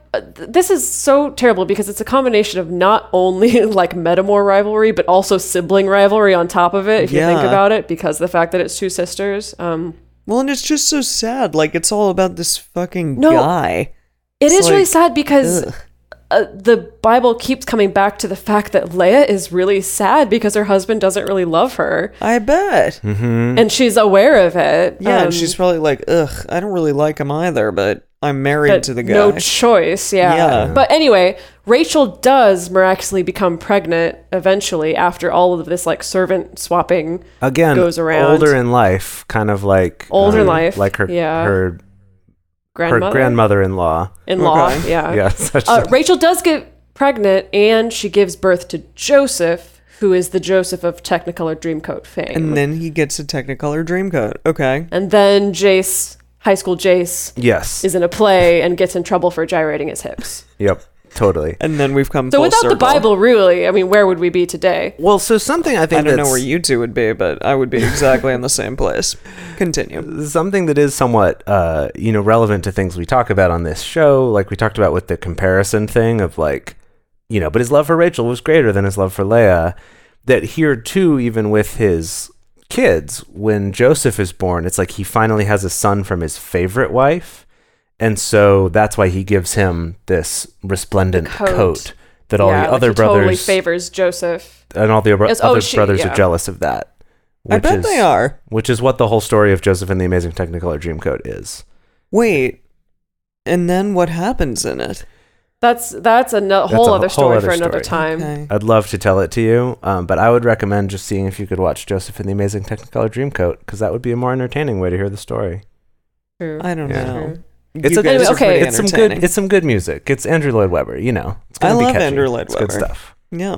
Speaker 2: uh, th- this is so terrible because it's a combination of not only like metamor rivalry, but also sibling rivalry on top of it, if you think
Speaker 3: Yeah.
Speaker 2: about it, because of the fact that it's two sisters. Um,
Speaker 3: Well, and it's just so sad. Like, it's all about this fucking
Speaker 2: No.
Speaker 3: guy.
Speaker 2: it
Speaker 3: It's
Speaker 2: is really
Speaker 3: like,
Speaker 2: sad because
Speaker 3: ugh.
Speaker 2: uh, the Bible keeps coming back to the fact that Leia is really sad because her husband doesn't really love her,
Speaker 3: I bet.
Speaker 1: Mm-hmm.
Speaker 2: and she's aware of it.
Speaker 3: Yeah,
Speaker 2: Um,
Speaker 3: and she's probably like, ugh, I don't really like him either, but I'm married
Speaker 2: but
Speaker 3: to the guy.
Speaker 2: no choice. Yeah.
Speaker 3: Yeah.
Speaker 2: But anyway, Rachel does miraculously become pregnant eventually after all of this like servant swapping.
Speaker 1: Again,
Speaker 2: goes around.
Speaker 1: older in life, kind of like
Speaker 2: Older in
Speaker 1: um,
Speaker 2: life,
Speaker 1: like her
Speaker 2: yeah.
Speaker 1: her
Speaker 2: Grandmother,
Speaker 1: her grandmother-in-law.
Speaker 2: in-law.
Speaker 3: Okay.
Speaker 2: Yeah.
Speaker 1: Yeah, such
Speaker 2: Uh,
Speaker 1: a-
Speaker 2: Rachel does get pregnant, and she gives birth to Joseph, who is the Joseph of Technicolor Dreamcoat fame.
Speaker 3: And then he gets a Technicolor Dreamcoat. Okay.
Speaker 2: And then Jace, high school Jace,
Speaker 1: yes.
Speaker 2: is in a play and gets in trouble for gyrating his hips.
Speaker 1: Yep. Totally.
Speaker 3: And then we've come
Speaker 2: So
Speaker 3: full
Speaker 2: without
Speaker 3: circle.
Speaker 2: the Bible, really, I mean, where would we be today?
Speaker 1: Well, so something I think
Speaker 3: I don't know
Speaker 1: that's-
Speaker 3: where you two would be, but I would be exactly in the same place. Continue.
Speaker 1: something that is somewhat uh you know relevant to things we talk about on this show, like we talked about with the comparison thing of like, you know, but his love for Rachel was greater than his love for Leia. That here too, even with his kids, when Joseph is born, it's like he finally has a son from his favorite wife, and so that's why he gives him this resplendent
Speaker 2: The coat.
Speaker 1: coat, that all
Speaker 2: yeah,
Speaker 1: the
Speaker 2: like
Speaker 1: other
Speaker 2: he
Speaker 1: brothers
Speaker 2: totally favors Joseph.
Speaker 1: and all the other
Speaker 2: Yes, oh,
Speaker 1: other
Speaker 2: she-
Speaker 1: brothers
Speaker 2: yeah.
Speaker 1: are jealous of that.
Speaker 3: I
Speaker 1: which
Speaker 3: bet
Speaker 1: is-
Speaker 3: they are.
Speaker 1: Which is what the whole story of Joseph and the Amazing Technicolor Dreamcoat is.
Speaker 3: Wait. And then what happens in it?
Speaker 2: That's that's a no- whole
Speaker 1: a
Speaker 2: other
Speaker 1: whole
Speaker 2: story
Speaker 1: other
Speaker 2: for another
Speaker 1: story.
Speaker 2: time.
Speaker 3: Okay.
Speaker 1: I'd love to tell it to you, um, but I would recommend just seeing if you could watch Joseph and the Amazing Technicolor Dreamcoat, because that would be a more entertaining way to hear the story.
Speaker 2: True.
Speaker 3: I don't
Speaker 1: Yeah.
Speaker 3: know.
Speaker 2: True.
Speaker 1: It's
Speaker 3: You
Speaker 1: a
Speaker 3: guys
Speaker 2: Anyway,
Speaker 3: are
Speaker 2: okay.
Speaker 3: pretty
Speaker 1: It's some
Speaker 3: entertaining.
Speaker 1: good. It's some good music. It's Andrew Lloyd Webber. You know, it's
Speaker 3: I
Speaker 1: gonna be
Speaker 3: love
Speaker 1: catchy.
Speaker 3: Andrew Lloyd
Speaker 1: It's good
Speaker 3: Webber.
Speaker 1: stuff.
Speaker 3: Yeah.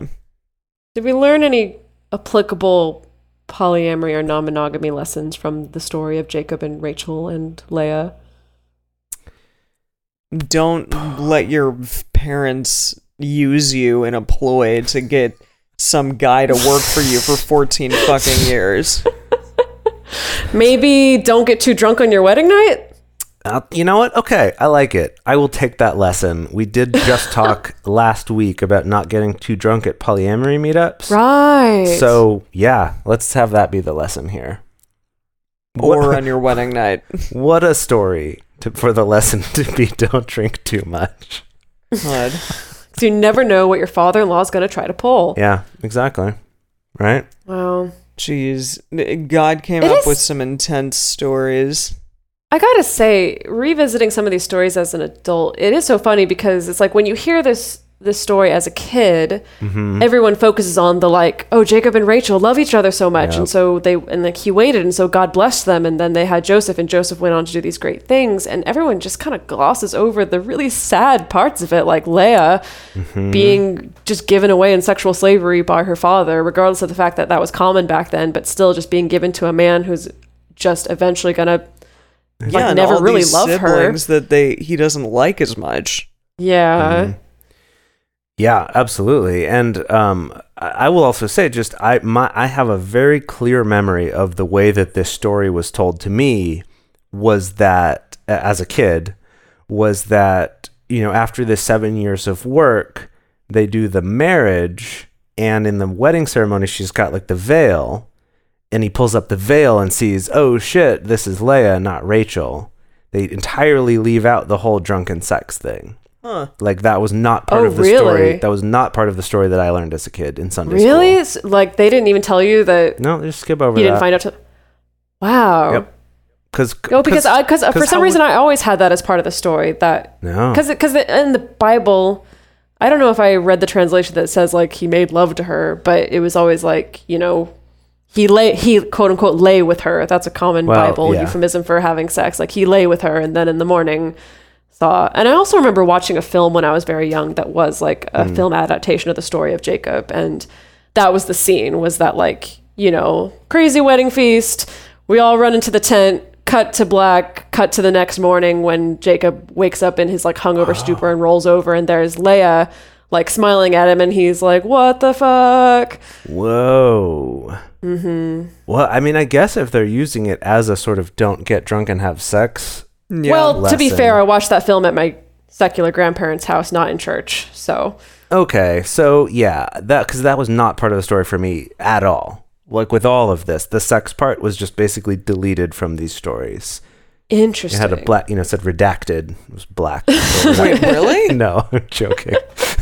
Speaker 2: Did we learn any applicable polyamory or non-monogamy lessons from the story of Jacob and Rachel and Leia?
Speaker 3: Don't let your f- parents use you in a ploy to get some guy to work for you for fourteen fucking years.
Speaker 2: Maybe don't get too drunk on your wedding night?
Speaker 1: Uh, you know what? Okay, I like it. I will take that lesson. We did just talk last week about not getting too drunk at polyamory meetups.
Speaker 2: Right.
Speaker 1: So yeah, let's have that be the lesson here.
Speaker 3: Or
Speaker 1: What-
Speaker 3: on your wedding night.
Speaker 1: What a story to, for the lesson to be don't drink too much.
Speaker 3: God.
Speaker 2: So you never know what your father-in-law is going to try to pull.
Speaker 1: Yeah, exactly. Right?
Speaker 2: Wow.
Speaker 3: Jeez. God came
Speaker 2: It
Speaker 3: up
Speaker 2: is-
Speaker 3: with some intense stories.
Speaker 2: I gotta say, revisiting some of these stories as an adult, it is so funny because it's like when you hear this this story as a kid,
Speaker 1: Mm-hmm.
Speaker 2: everyone focuses on the like, oh, Jacob and Rachel love each other so much,
Speaker 1: Yep.
Speaker 2: and so they and like he waited, and so God blessed them, and then they had Joseph, and Joseph went on to do these great things, and everyone just kind of glosses over the really sad parts of it, like Leia
Speaker 1: Mm-hmm.
Speaker 2: being just given away in sexual slavery by her father, regardless of the fact that that was common back then, but still just being given to a man who's just eventually gonna like
Speaker 3: yeah, and
Speaker 2: never
Speaker 3: all
Speaker 2: really
Speaker 3: these
Speaker 2: love her.
Speaker 3: siblings that they he doesn't like as much.
Speaker 2: Yeah.
Speaker 1: Mhm. Yeah, absolutely. And um, I I will also say, just I my I have a very clear memory of the way that this story was told to me. Was that a- as a kid, was that you know after the seven years of work, they do the marriage, and in the wedding ceremony, she's got like the veil, and he pulls up the veil and sees, oh shit, this is Leia, not Rachel. They entirely leave out the whole drunken sex thing.
Speaker 3: Huh.
Speaker 1: Like that was not part
Speaker 2: Oh,
Speaker 1: of the
Speaker 2: really?
Speaker 1: story. That was not part of the story that I learned as a kid in Sunday
Speaker 2: Really?
Speaker 1: school.
Speaker 2: S- Like they didn't even tell you that
Speaker 1: No, just skip over
Speaker 2: you
Speaker 1: that.
Speaker 2: didn't find out. Till- wow.
Speaker 1: Yep. Cause,
Speaker 2: No, because I because for
Speaker 1: 'cause
Speaker 2: some
Speaker 1: how
Speaker 2: reason
Speaker 1: would-
Speaker 2: I always had that as part of the story that
Speaker 1: no.
Speaker 2: because because in the Bible, I don't know if I read the translation that says like he made love to her, but it was always like you know he lay he quote unquote lay with her. That's a common
Speaker 1: Well,
Speaker 2: Bible
Speaker 1: yeah.
Speaker 2: euphemism for having sex. Like he lay with her, and then in the morning saw. And I also remember watching a film when I was very young that was like a
Speaker 1: Mm.
Speaker 2: film adaptation of the story of Jacob, and that was the scene. Was that like you know crazy wedding feast? We all run into the tent. Cut to black, cut to the next morning when Jacob wakes up in his like hungover stupor and rolls over, and there's Leia like smiling at him, and he's like, what the fuck?
Speaker 1: Whoa. Mm-hmm. Well, I mean, I guess if they're using it as a sort of don't get drunk and have sex.
Speaker 3: Yeah.
Speaker 2: well, to be
Speaker 1: lesson.
Speaker 2: fair, I watched that film at my secular grandparents' house, not in church. So
Speaker 1: Okay, so yeah, that because that was not part of the story for me at all. Like with all of this, the sex part was just basically deleted from these stories. It
Speaker 2: interesting.
Speaker 1: had a black, you know, it said redacted. It was black.
Speaker 3: Wait, really?
Speaker 1: No, I'm joking.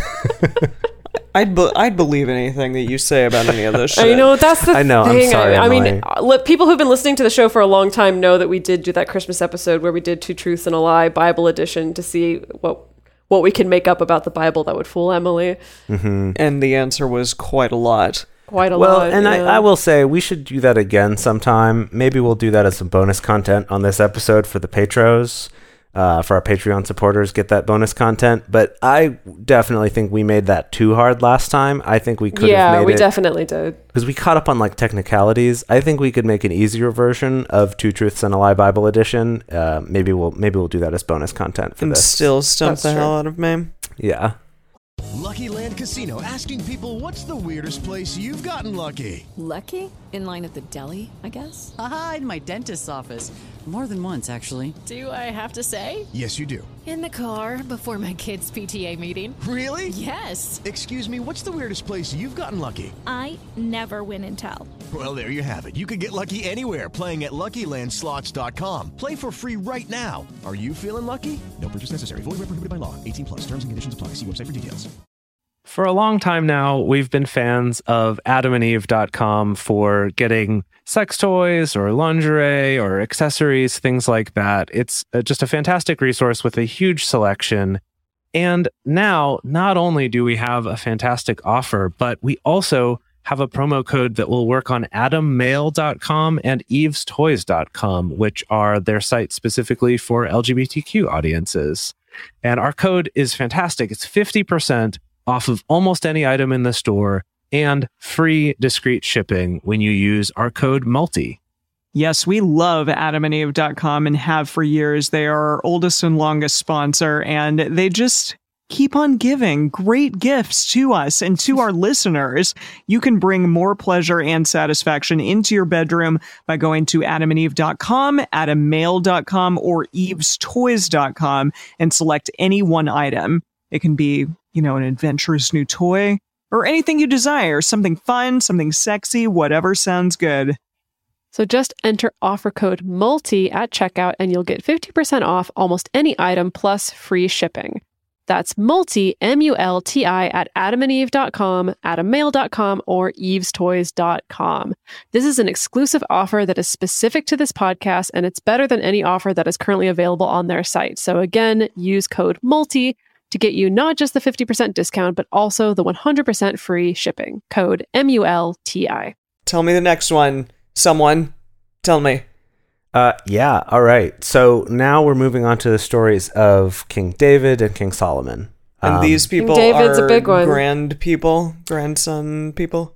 Speaker 3: I'd be- I'd believe anything that you say about any of this shit.
Speaker 2: I know that's the
Speaker 1: I know, I'm
Speaker 2: thing.
Speaker 1: sorry,
Speaker 2: I, I mean,
Speaker 1: Emily.
Speaker 2: uh, li- people who've been listening to the show for a long time know that we did do that Christmas episode where we did Two Truths and a Lie Bible edition to see what what we can make up about the Bible that would fool Emily.
Speaker 3: And the answer was quite a lot.
Speaker 2: Quite a
Speaker 1: Well,
Speaker 2: lot.
Speaker 1: and
Speaker 2: yeah.
Speaker 1: I, I will say we should do that again sometime. Maybe we'll do that as some bonus content on this episode for the Patros, uh, for our Patreon supporters, get that bonus content. But I definitely think we made that too hard last time. I think we could
Speaker 2: yeah,
Speaker 1: have made
Speaker 2: we
Speaker 1: it
Speaker 2: definitely did.
Speaker 1: because we caught up on like technicalities. I think we could make an easier version of Two Truths and a Lie Bible edition. Uh, maybe we'll maybe we'll do that as bonus content for
Speaker 3: And
Speaker 1: this.
Speaker 3: still stump
Speaker 2: That's
Speaker 3: the
Speaker 2: true.
Speaker 3: hell out of me.
Speaker 1: Yeah.
Speaker 7: Lucky Land Casino asking people, what's the weirdest place you've gotten lucky?
Speaker 8: Lucky? In line at the deli, I guess?
Speaker 9: Aha, in my dentist's office. More than once, actually.
Speaker 8: Do I have to say?
Speaker 7: Yes, you do.
Speaker 8: In the car before my kids' P T A meeting.
Speaker 7: Really?
Speaker 8: Yes.
Speaker 7: Excuse me, what's the weirdest place you've gotten lucky?
Speaker 10: I never win and tell.
Speaker 7: Well, there you have it. You can get lucky anywhere, playing at Lucky Land Slots dot com. Play for free right now. Are you feeling lucky? No purchase necessary. Void where prohibited by law. eighteen plus. Terms and conditions apply. See website for details.
Speaker 5: For a long time now, we've been fans of adam and eve dot com for getting sex toys or lingerie or accessories, things like that. It's uh, just a fantastic resource with a huge selection. And now, not only do we have a fantastic offer, but we also have a promo code that will work on adam mail dot com and eves toys dot com, which are their sites specifically for L G B T Q audiences. And our code is fantastic. It's fifty percent off of almost any item in the store and free discreet shipping when you use our code MULTI.
Speaker 4: Yes, we love adam and eve dot com and have for years. They are our oldest and longest sponsor, and they just keep on giving great gifts to us and to our listeners. You can bring more pleasure and satisfaction into your bedroom by going to adam and eve dot com, adam mail dot com, or eves toys dot com and select any one item. It can be, you know, an adventurous new toy or anything you desire, something fun, something sexy, whatever sounds good.
Speaker 2: So just enter offer code MULTI at checkout and you'll get fifty percent off almost any item plus free shipping. That's MULTI, M U L T I, at adam and eve dot com, adam mail dot com, or eves toys dot com. This is an exclusive offer that is specific to this podcast, and it's better than any offer that is currently available on their site. So again, use code MULTI to get you not just the fifty percent discount, but also the one hundred percent free shipping. Code M U L T I.
Speaker 3: Tell me the next one. Someone. Tell me.
Speaker 1: Uh, yeah. All right. So now we're moving on to the stories of King David and King Solomon.
Speaker 3: And
Speaker 1: Um,
Speaker 3: these people
Speaker 2: David's a
Speaker 3: are
Speaker 2: big one.
Speaker 3: grand people, grandson people.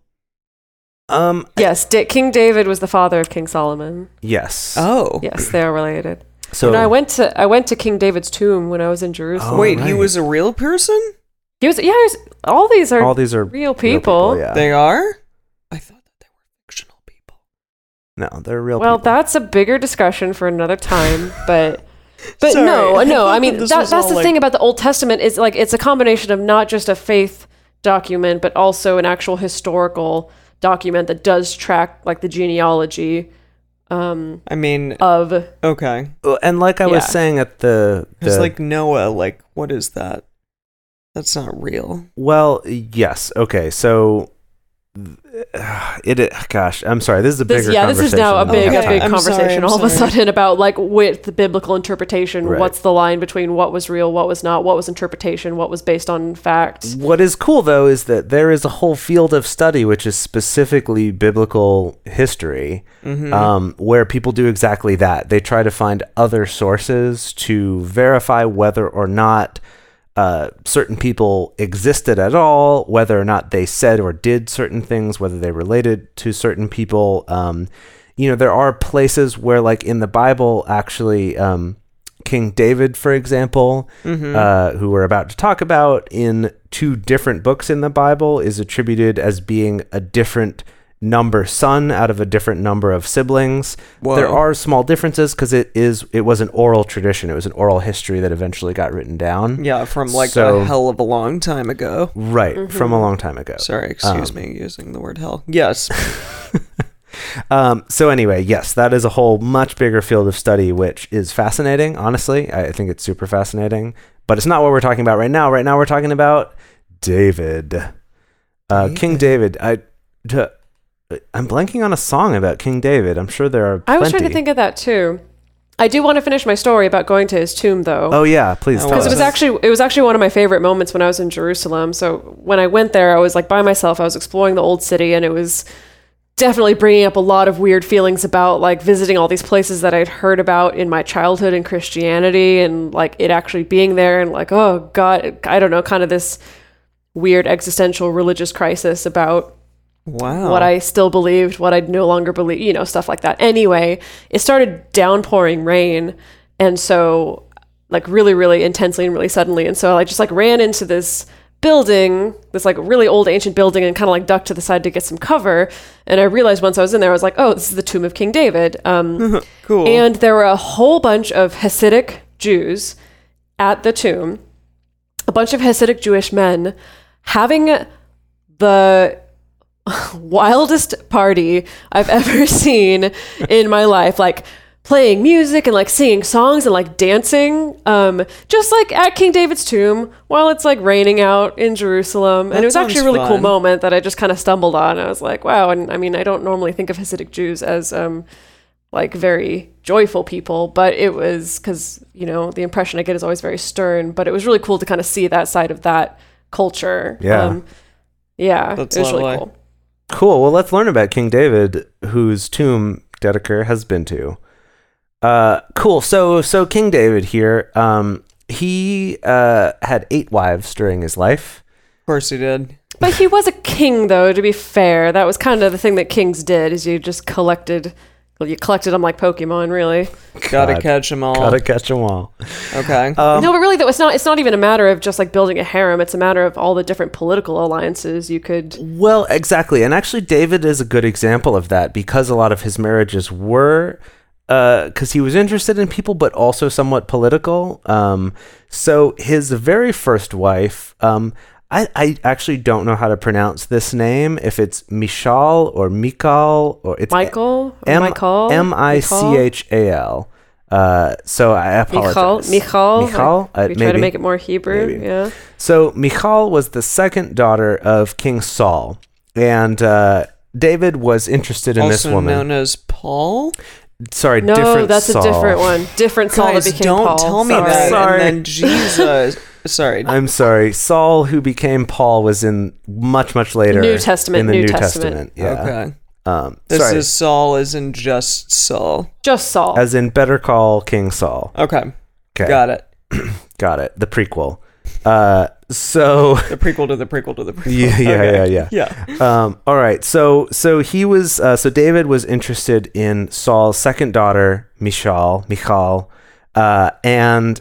Speaker 1: Um.
Speaker 2: Yes, Da- King David was the father of King Solomon.
Speaker 1: Yes.
Speaker 3: Oh.
Speaker 2: Yes, they are related.
Speaker 1: So
Speaker 2: You know, I went to I went to King David's tomb when I was in Jerusalem.
Speaker 1: Oh,
Speaker 3: Wait, he
Speaker 1: right.
Speaker 3: was a real person?
Speaker 2: He was, yeah, he was, all these are
Speaker 1: all these are
Speaker 2: real people.
Speaker 1: yeah.
Speaker 3: They are? I thought that they were fictional people.
Speaker 1: no, they're real.
Speaker 2: Well,
Speaker 1: people.
Speaker 2: that's a bigger discussion for another time, but but
Speaker 3: Sorry,
Speaker 2: no,
Speaker 3: I
Speaker 2: no.
Speaker 3: thought
Speaker 2: I
Speaker 3: that
Speaker 2: mean,
Speaker 3: this
Speaker 2: that,
Speaker 3: was
Speaker 2: that's
Speaker 3: all,
Speaker 2: the
Speaker 3: like-
Speaker 2: thing about the Old Testament is like it's a combination of not just a faith document, but also an actual historical document that does track like the genealogy um,
Speaker 3: I mean,
Speaker 2: of.
Speaker 3: okay.
Speaker 1: Well, and like I was
Speaker 2: Yeah.
Speaker 1: saying at the,
Speaker 3: Because,
Speaker 1: the
Speaker 3: like, Noah, like, what is that? That's not real.
Speaker 1: well, yes. Okay. So uh, it. Gosh, I'm sorry. This is a
Speaker 2: This,
Speaker 1: bigger.
Speaker 2: yeah, this is now a
Speaker 1: conversation
Speaker 2: big,
Speaker 1: than
Speaker 2: a
Speaker 1: we
Speaker 2: big
Speaker 1: have
Speaker 3: I'm
Speaker 1: time.
Speaker 3: sorry,
Speaker 2: conversation
Speaker 3: I'm
Speaker 2: all of a
Speaker 3: sorry.
Speaker 2: sudden about like with the biblical interpretation.
Speaker 1: Right.
Speaker 2: What's the line between what was real, what was not, what was interpretation, what was based on facts?
Speaker 1: What is cool though is that there is a whole field of study which is specifically biblical history,
Speaker 3: Mm-hmm.
Speaker 1: um, where people do exactly that. They try to find other sources to verify whether or not uh, certain people existed at all, whether or not they said or did certain things, whether they related to certain people. Um, you know, there are places where, like in the Bible, actually, um, King David, for example,
Speaker 3: Mm-hmm.
Speaker 1: uh, who we're about to talk about in two different books in the Bible, is attributed as being a different number son out of a different number of siblings.
Speaker 3: Whoa.
Speaker 1: There are small differences because it is it was an oral tradition. It was an oral history that eventually got written down.
Speaker 3: Yeah, from like
Speaker 1: So-
Speaker 3: a hell of a long time ago.
Speaker 1: Right, from a long time ago.
Speaker 3: Sorry, excuse
Speaker 1: Um,
Speaker 3: me using the word hell. Yes.
Speaker 1: Um, so anyway, yes, that is a whole much bigger field of study, which is fascinating. Honestly, I think it's super fascinating. But it's not what we're talking about right now. Right now, we're talking about David, uh, King David. I, d- I'm blanking on a song about King David. I'm sure there are. Plenty.
Speaker 2: I was trying to think of that too. I do want to finish my story about going to his tomb, though.
Speaker 1: Oh yeah, please
Speaker 3: Oh,
Speaker 1: tell
Speaker 2: Because
Speaker 1: us.
Speaker 2: it was actually it was actually one of my favorite moments when I was in Jerusalem. So when I went there, I was like by myself. I was exploring the old city, and it was definitely bringing up a lot of weird feelings about like visiting all these places that I'd heard about in my childhood in Christianity, and like it actually being there, and like, oh God, I don't know, kind of this weird existential religious crisis about
Speaker 3: Wow.
Speaker 2: what I still believed, what I no longer believe, you know, stuff like that. Anyway, it started downpouring rain, and so like really, really intensely and really suddenly, and so I just like ran into this building, this like really old ancient building, and kind of like ducked to the side to get some cover. And I realized once I was in there, I was like, oh, this is the tomb of King David. Um,
Speaker 3: Cool.
Speaker 2: And there were a whole bunch of Hasidic Jews at the tomb, a bunch of Hasidic Jewish men having the wildest party I've ever seen in my life. Like playing music and like singing songs and like dancing, um, just like at King David's tomb while it's like raining out in Jerusalem.
Speaker 3: That
Speaker 2: and it was actually a
Speaker 3: sounds
Speaker 2: really cool
Speaker 3: fun.
Speaker 2: moment that I just kind of stumbled on. I was like, wow. And I mean, I don't normally think of Hasidic Jews as um, like very joyful people, but it was because, you know, the impression I get is always very stern, but it was really cool to kind of see that side of that culture.
Speaker 1: Yeah.
Speaker 2: Um, yeah.
Speaker 3: That's
Speaker 2: it was really
Speaker 3: lovely.
Speaker 2: cool.
Speaker 1: Cool. Well, let's learn about King David, whose tomb Dedeker has been to. Uh, cool. So, so King David here, um, he uh, had eight wives during his life.
Speaker 3: Of course he did.
Speaker 2: But he was a king, though, to be fair. That was kind of the thing that kings did, is you just collected, well, you collected them like Pokemon, really.
Speaker 3: Gotta
Speaker 1: God.
Speaker 3: catch them all.
Speaker 1: Gotta catch them all.
Speaker 3: Okay.
Speaker 1: Um,
Speaker 2: no, but really, though, it's not, it's not even a matter of just like building a harem. It's a matter of all the different political alliances you could...
Speaker 1: Well, exactly. And actually, David is a good example of that because a lot of his marriages were... because uh, he was interested in people, but also somewhat political. Um, so his very first wife, um, I, I actually don't know how to pronounce this name, if it's Michal or Michal, or it's
Speaker 2: Michael? Or
Speaker 1: M-
Speaker 2: Michael?
Speaker 1: M I C H A L. Uh, so I apologize.
Speaker 2: Michal? Michal?
Speaker 1: Michal? Uh,
Speaker 2: we try
Speaker 1: maybe.
Speaker 2: to make it more Hebrew,
Speaker 1: Maybe.
Speaker 2: yeah.
Speaker 1: So Michal was the second daughter of King Saul, and uh, David was interested in
Speaker 3: also
Speaker 1: this woman.
Speaker 3: known as Paul.
Speaker 1: Sorry,
Speaker 2: No,
Speaker 1: different
Speaker 2: that's
Speaker 1: Saul.
Speaker 2: a different one. Different Saul
Speaker 3: Guys,
Speaker 2: that became
Speaker 3: don't
Speaker 2: Paul.
Speaker 3: tell me
Speaker 2: Sorry.
Speaker 3: that.
Speaker 1: Sorry.
Speaker 3: And then Jesus. Sorry.
Speaker 1: I'm sorry. Saul, who became Paul, was in much, much later.
Speaker 2: New Testament,
Speaker 1: In the
Speaker 2: New
Speaker 1: New,
Speaker 2: Testament.
Speaker 1: Testament. Yeah.
Speaker 3: Okay.
Speaker 1: Um,
Speaker 3: This
Speaker 1: sorry.
Speaker 3: is Saul, as in just Saul.
Speaker 2: Just Saul.
Speaker 1: As in Better Call King Saul.
Speaker 3: Okay.
Speaker 1: Okay.
Speaker 3: Got it.
Speaker 1: Got it. The prequel. Uh, so.
Speaker 3: The prequel to the prequel to the prequel.
Speaker 1: Yeah, yeah,
Speaker 3: Okay.
Speaker 1: yeah, yeah.
Speaker 3: Yeah.
Speaker 1: Um, all right. So, so he was. Uh, so David was interested in Saul's second daughter, Michal. Michal, uh, and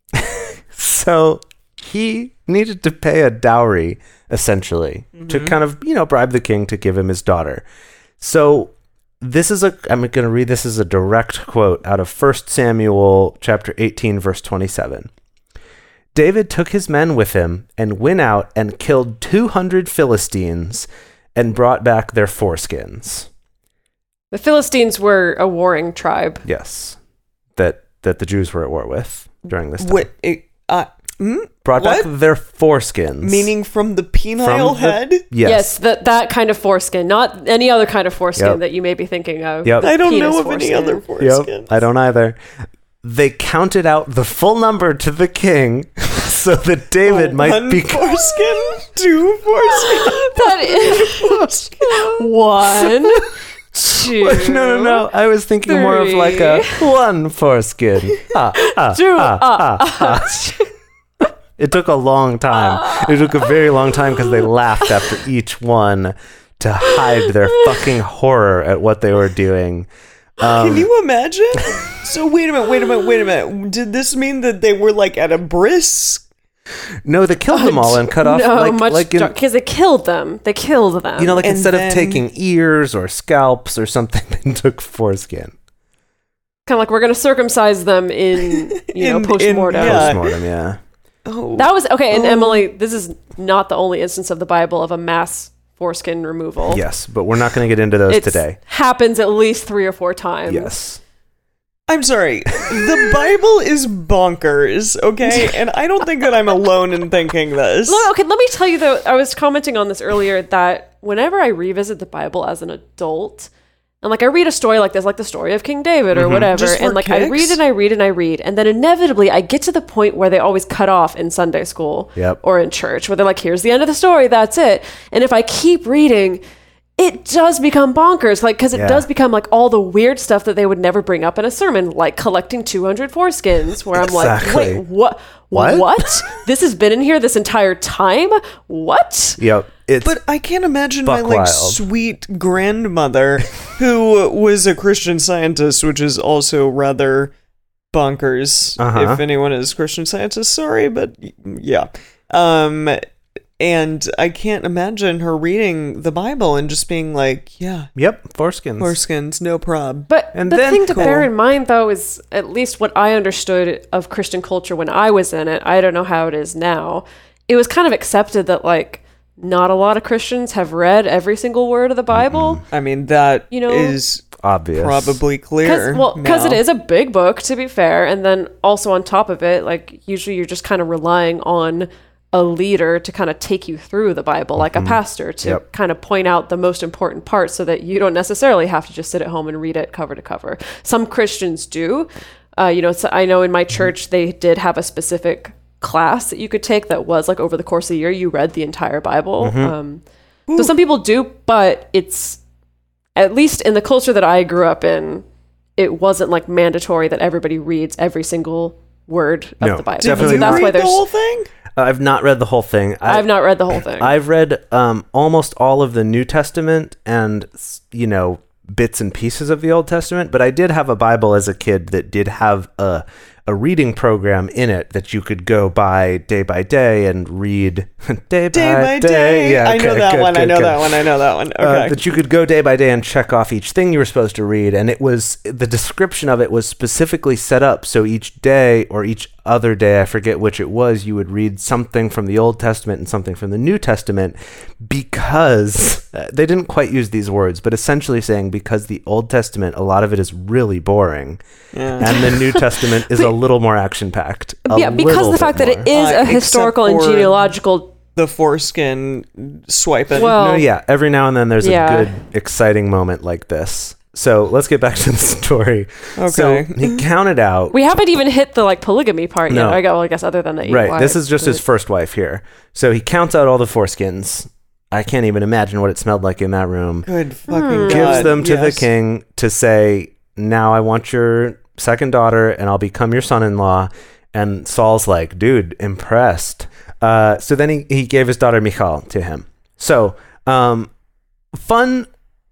Speaker 1: so he needed to pay a dowry, essentially, to kind of you know bribe the king to give him his daughter. So this is a. I'm going to read this as a direct quote out of First Samuel chapter eighteen, verse twenty-seven. David took his men with him and went out and killed two hundred Philistines and brought back their foreskins.
Speaker 2: The Philistines were a warring tribe.
Speaker 1: Yes, that that the Jews were at war with during this time.
Speaker 3: Wait, it, uh, hmm?
Speaker 1: Brought
Speaker 3: what?
Speaker 1: back their foreskins.
Speaker 3: Meaning from the penile
Speaker 1: From the-
Speaker 3: head?
Speaker 1: Yes.
Speaker 2: Yes, that that kind of foreskin, not any other kind of foreskin
Speaker 1: Yep.
Speaker 2: that you may be thinking of.
Speaker 1: Yep.
Speaker 3: I don't
Speaker 2: Penis
Speaker 3: know of any
Speaker 2: foreskin.
Speaker 3: other
Speaker 1: Yep.
Speaker 3: foreskins.
Speaker 1: I don't either. They counted out the full number to the king so that David might
Speaker 3: One
Speaker 1: be.
Speaker 3: foreskin, two foreskin.
Speaker 2: That is one, two,
Speaker 1: No, no, no. I was thinking more of like a one foreskin. Ah, ah,
Speaker 2: two,
Speaker 1: ah,
Speaker 2: ah,
Speaker 1: ah, ah. It took a long time. It took a very long time because they laughed after each one to hide their fucking horror at what they were doing. Um,
Speaker 3: Can you imagine? So wait a minute, wait a minute, wait a minute. Did this mean that they were like at a bris?
Speaker 1: No, they killed them all and cut off
Speaker 2: no,
Speaker 1: like
Speaker 2: much
Speaker 1: like in,
Speaker 2: because they killed them. They killed them.
Speaker 1: you know, like
Speaker 3: And
Speaker 1: instead
Speaker 3: then-
Speaker 1: of taking ears or scalps or something, they took foreskin.
Speaker 2: kind of like we're gonna circumcise them in you know
Speaker 3: In- in-
Speaker 2: post-mortem.
Speaker 3: yeah.
Speaker 1: Postmortem, yeah.
Speaker 3: Oh,
Speaker 2: That was okay. And
Speaker 3: Oh.
Speaker 2: Emily, this is not the only instance of the Bible of a mass foreskin removal.
Speaker 1: Yes, but we're not going to get into those
Speaker 2: It
Speaker 1: today.
Speaker 2: happens at least three or four times.
Speaker 1: Yes.
Speaker 3: I'm sorry. The Bible is bonkers, okay? And I don't think that I'm alone in thinking this.
Speaker 2: Look, okay, let me tell you though, I was commenting on this earlier that whenever I revisit the Bible as an adult, and like I read a story like this, like the story of King David or whatever,
Speaker 3: Just for
Speaker 2: and like I
Speaker 3: kicks?
Speaker 2: read and I read and I read, and then inevitably I get to the point where they always cut off in Sunday school
Speaker 1: Yep.
Speaker 2: or in church, where they're like, here's the end of the story, that's it. And if I keep reading, it does become bonkers, like because it
Speaker 1: Yeah.
Speaker 2: does become like all the weird stuff that they would never bring up in a sermon, like collecting two hundred foreskins, where I'm
Speaker 1: Exactly.
Speaker 2: like, wait, what?
Speaker 1: What?
Speaker 2: What? This has been in here this entire time? What?
Speaker 1: Yep. It's
Speaker 3: But I can't imagine my
Speaker 1: Buck
Speaker 3: like
Speaker 1: wild.
Speaker 3: sweet grandmother who was a Christian Scientist, which is also rather bonkers.
Speaker 1: Uh-huh.
Speaker 3: If anyone is Christian Scientist, sorry, but y- yeah. Um, and I can't imagine her reading the Bible and just being like, "Yeah,
Speaker 1: Yep, foreskins.
Speaker 3: foreskins, no prob."
Speaker 2: But
Speaker 1: And
Speaker 2: the
Speaker 1: then-
Speaker 2: thing to
Speaker 3: Cool.
Speaker 2: bear in mind, though, is at least what I understood of Christian culture when I was in it. I don't know how it is now. It was kind of accepted that, like, not a lot of Christians have read every single word of the Bible.
Speaker 3: I mean, that
Speaker 2: You know,
Speaker 3: is
Speaker 1: Obvious.
Speaker 3: probably clear.
Speaker 2: Because well, because it
Speaker 3: now.
Speaker 2: is a big book, to be fair, and then also on top of it, like usually you're just kind of relying on a leader to kind of take you through the Bible, like a pastor, to
Speaker 1: Yep.
Speaker 2: kind of point out the most important parts, so that you don't necessarily have to just sit at home and read it cover to cover. Some Christians do. Uh, you know, so I know in my church they did have a specific class that you could take that was like over the course of the year you read the entire Bible. Um, so some people do, but it's at least in the culture that I grew up in, it wasn't like mandatory that everybody reads every single word of
Speaker 1: No,
Speaker 2: the Bible.
Speaker 1: definitely
Speaker 2: So
Speaker 1: not.
Speaker 2: that's why
Speaker 3: read the
Speaker 2: there's.
Speaker 3: whole thing.
Speaker 1: I've not read the whole thing. I,
Speaker 2: I've not read the whole thing.
Speaker 1: I've read um, almost all of the New Testament and, you know, bits and pieces of the Old Testament, but I did have a Bible as a kid that did have a a reading program in it that you could go by day by day and read day,
Speaker 3: Day
Speaker 1: by,
Speaker 3: by day.
Speaker 1: Yeah,
Speaker 3: I know
Speaker 1: good,
Speaker 3: that
Speaker 1: good,
Speaker 3: one. I
Speaker 1: good,
Speaker 3: know
Speaker 1: good.
Speaker 3: that one. I know that one.
Speaker 1: Uh,
Speaker 3: Okay.
Speaker 1: that you could go day by day and check off each thing you were supposed to read, and it was the description of it was specifically set up so each day or each other day, I forget which it was, you would read something from the Old Testament and something from the New Testament, because uh, they didn't quite use these words, but essentially saying because the Old Testament, a lot of it is really boring,
Speaker 3: Yeah.
Speaker 1: and the New Testament is a little more action packed.
Speaker 2: yeah, because of the fact that it is
Speaker 3: Uh,
Speaker 2: a
Speaker 3: except
Speaker 2: historical and
Speaker 3: for-
Speaker 2: genealogical.
Speaker 3: the foreskin swiping.
Speaker 2: Well,
Speaker 1: No, yeah, every now and then there's
Speaker 2: Yeah.
Speaker 1: a good, exciting moment like this. So let's get back to the story. So
Speaker 3: Okay.
Speaker 1: he counted out.
Speaker 2: we haven't even hit the like polygamy part
Speaker 1: No.
Speaker 2: yet. I got, well, I guess other than the eight
Speaker 1: Right,
Speaker 2: wives,
Speaker 1: this is just his
Speaker 2: but-
Speaker 1: first wife here. So he counts out all the foreskins. I can't even imagine what it smelled like in that room.
Speaker 3: Good fucking
Speaker 2: Hmm.
Speaker 3: god.
Speaker 1: Gives them to
Speaker 3: yes.
Speaker 1: the king to say, now I want your second daughter and I'll become your son-in-law. And Saul's like, dude, impressed. Uh, so then he, he gave his daughter Michal to him. So, um, fun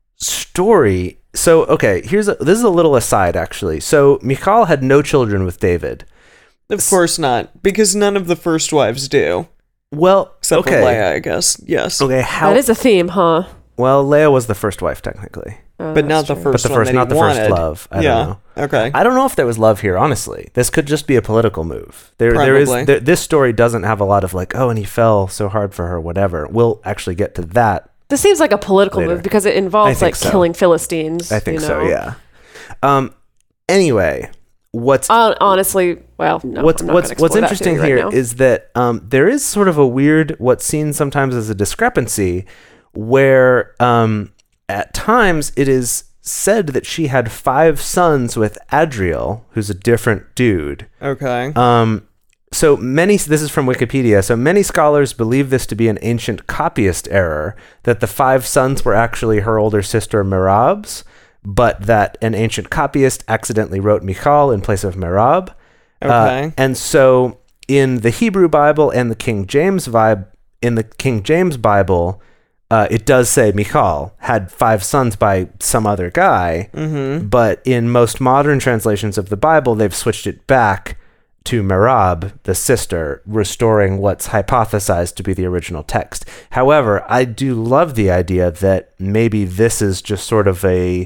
Speaker 1: story. So, okay, here's a, this is a little aside, actually. So Michal had no children with David.
Speaker 3: Of course not, because none of the first wives do,
Speaker 1: Well,
Speaker 3: except
Speaker 1: okay.
Speaker 3: for Leia, I guess. Yes,
Speaker 1: Okay, how?
Speaker 2: That is a theme, huh?
Speaker 1: Well, Leia was the first wife, technically.
Speaker 2: Oh,
Speaker 3: but not
Speaker 2: that's
Speaker 3: the
Speaker 2: true.
Speaker 3: first
Speaker 1: But the
Speaker 3: one
Speaker 1: first-
Speaker 3: that
Speaker 1: not
Speaker 3: he
Speaker 1: the first
Speaker 3: wanted.
Speaker 1: love. I don't
Speaker 3: yeah.
Speaker 1: know.
Speaker 3: Okay.
Speaker 1: I don't know if there was love here, honestly. This could just be a political move. There, there is.
Speaker 3: Probably.
Speaker 1: There, this story doesn't have a lot of like, oh, and he fell so hard for her, whatever. We'll actually get to that.
Speaker 2: This seems like a political
Speaker 1: Later.
Speaker 2: move because it
Speaker 1: I
Speaker 2: involves
Speaker 1: think
Speaker 2: like
Speaker 1: so.
Speaker 2: killing Philistines.
Speaker 1: I think
Speaker 2: you
Speaker 1: so.
Speaker 2: know?
Speaker 1: Yeah. Um. Anyway, what's
Speaker 2: Uh, honestly, well, no.
Speaker 1: what's
Speaker 2: I'm not
Speaker 1: what's
Speaker 2: gonna
Speaker 1: what's
Speaker 2: explore that
Speaker 1: interesting
Speaker 2: theory
Speaker 1: here
Speaker 2: right
Speaker 1: is
Speaker 2: now.
Speaker 1: that um there is sort of a weird what's seen sometimes as a discrepancy where um at times it is said that she had five sons with Adriel, who's a different dude.
Speaker 3: Okay.
Speaker 1: Um, so many, this is from Wikipedia. So many scholars believe this to be an ancient copyist error, that the five sons were actually her older sister Merab's, but that an ancient copyist accidentally wrote Michal in place of Merab.
Speaker 3: Okay.
Speaker 1: Uh, and so in the Hebrew Bible and the King James vibe, in the King James Bible, uh, it does say Michal had five sons by some other guy,
Speaker 3: Mm-hmm.
Speaker 1: but in most modern translations of the Bible, they've switched it back to Merab, the sister, restoring what's hypothesized to be the original text. However, I do love the idea that maybe this is just sort of a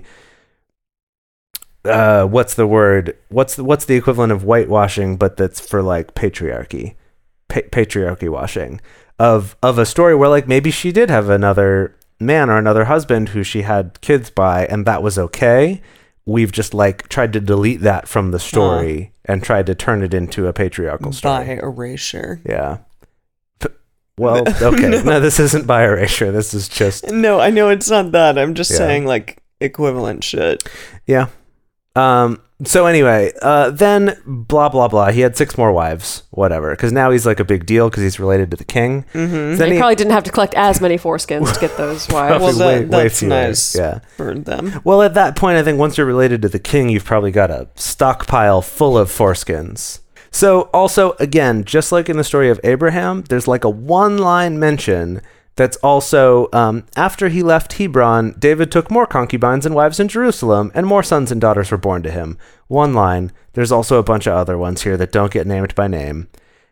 Speaker 1: uh, what's the word? What's the, what's the equivalent of whitewashing, but that's for like patriarchy, pa- patriarchy washing of of a story where like maybe she did have another man or another husband who she had kids by, and that was okay. We've just like tried to delete that from the story uh, and tried to turn it into a patriarchal story.
Speaker 3: By erasure.
Speaker 1: Yeah. P- well, okay. no. no, this isn't by erasure. This is just...
Speaker 3: No, I know it's not that. I'm just
Speaker 1: yeah.
Speaker 3: saying like equivalent shit.
Speaker 1: Yeah. Um. So anyway, uh, then blah, blah, blah. He had six more wives, whatever. Because now he's like a big deal because he's related to the king.
Speaker 3: Mm-hmm.
Speaker 2: They
Speaker 1: he
Speaker 2: probably didn't have to collect as many foreskins to get those wives.
Speaker 3: Well, that,
Speaker 1: way, way
Speaker 3: that's
Speaker 1: fewer.
Speaker 3: nice
Speaker 1: yeah.
Speaker 3: for them.
Speaker 1: Well, at that point, I think once you're related to the king, you've probably got a stockpile full of foreskins. So also, again, just like in the story of Abraham, there's like a one-line mention that's also, um, after he left Hebron, David took more concubines and wives in Jerusalem, and more sons and daughters were born to him. One line. There's also a bunch of other ones here that don't get named by name.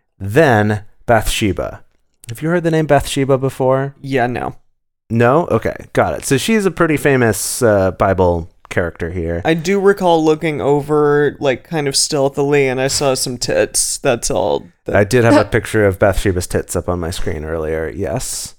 Speaker 1: Then, Bathsheba. Have you heard the name Bathsheba before?
Speaker 3: Yeah, no.
Speaker 1: No? Okay, got it. So she's a pretty famous uh, Bible character here.
Speaker 3: I do recall looking over, like, kind of stealthily, and I saw some tits. That's all. That-
Speaker 1: I did have a picture of Bathsheba's tits up on my screen earlier, yes.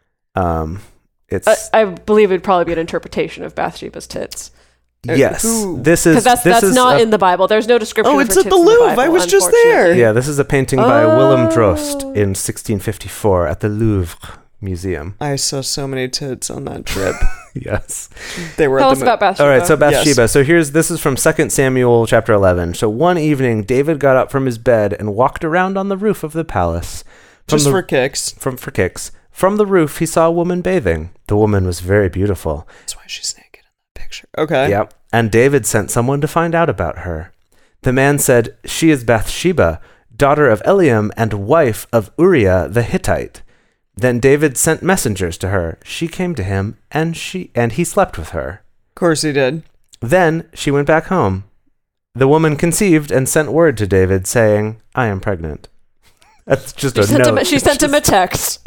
Speaker 1: Um, it's
Speaker 2: I, I believe it'd probably be an interpretation of Bathsheba's tits.
Speaker 1: yes.
Speaker 3: Who-
Speaker 1: This is
Speaker 2: Because that's,
Speaker 1: this
Speaker 2: that's
Speaker 1: is
Speaker 2: not
Speaker 1: a,
Speaker 2: in the Bible. There's no description
Speaker 3: Oh,
Speaker 2: of
Speaker 3: it's
Speaker 2: her
Speaker 3: at
Speaker 2: tits
Speaker 3: the
Speaker 2: in the
Speaker 3: Louvre.
Speaker 2: Bible,
Speaker 3: I was just there.
Speaker 2: unfortunately.
Speaker 1: yeah. This is a painting by Willem
Speaker 2: Oh.
Speaker 1: Drost in sixteen fifty-four at the Louvre Museum.
Speaker 3: I saw so many tits on that trip.
Speaker 1: Yes.
Speaker 3: They were
Speaker 2: Tell
Speaker 3: at
Speaker 2: us
Speaker 3: the mo-
Speaker 2: about Bathsheba.
Speaker 1: All right, so Bathsheba.
Speaker 3: Yes.
Speaker 1: So here's this is from Second Samuel chapter eleven. So one evening, David got up from his bed and walked around on the roof of the palace. From
Speaker 3: just
Speaker 1: the,
Speaker 3: for kicks.
Speaker 1: from for kicks. From the roof, he saw a woman bathing. The woman was very beautiful.
Speaker 3: That's why she's naked in that picture. Okay.
Speaker 1: Yep. And David sent someone to find out about her. The man said, "She is Bathsheba, daughter of Eliam and wife of Uriah the Hittite." Then David sent messengers to her. She came to him, and she and he slept with her.
Speaker 3: Of course he did.
Speaker 1: Then she went back home. The woman conceived and sent word to David, saying, "I am pregnant." That's just
Speaker 2: She
Speaker 1: a
Speaker 2: sent,
Speaker 1: note.
Speaker 2: him, she sent him a text.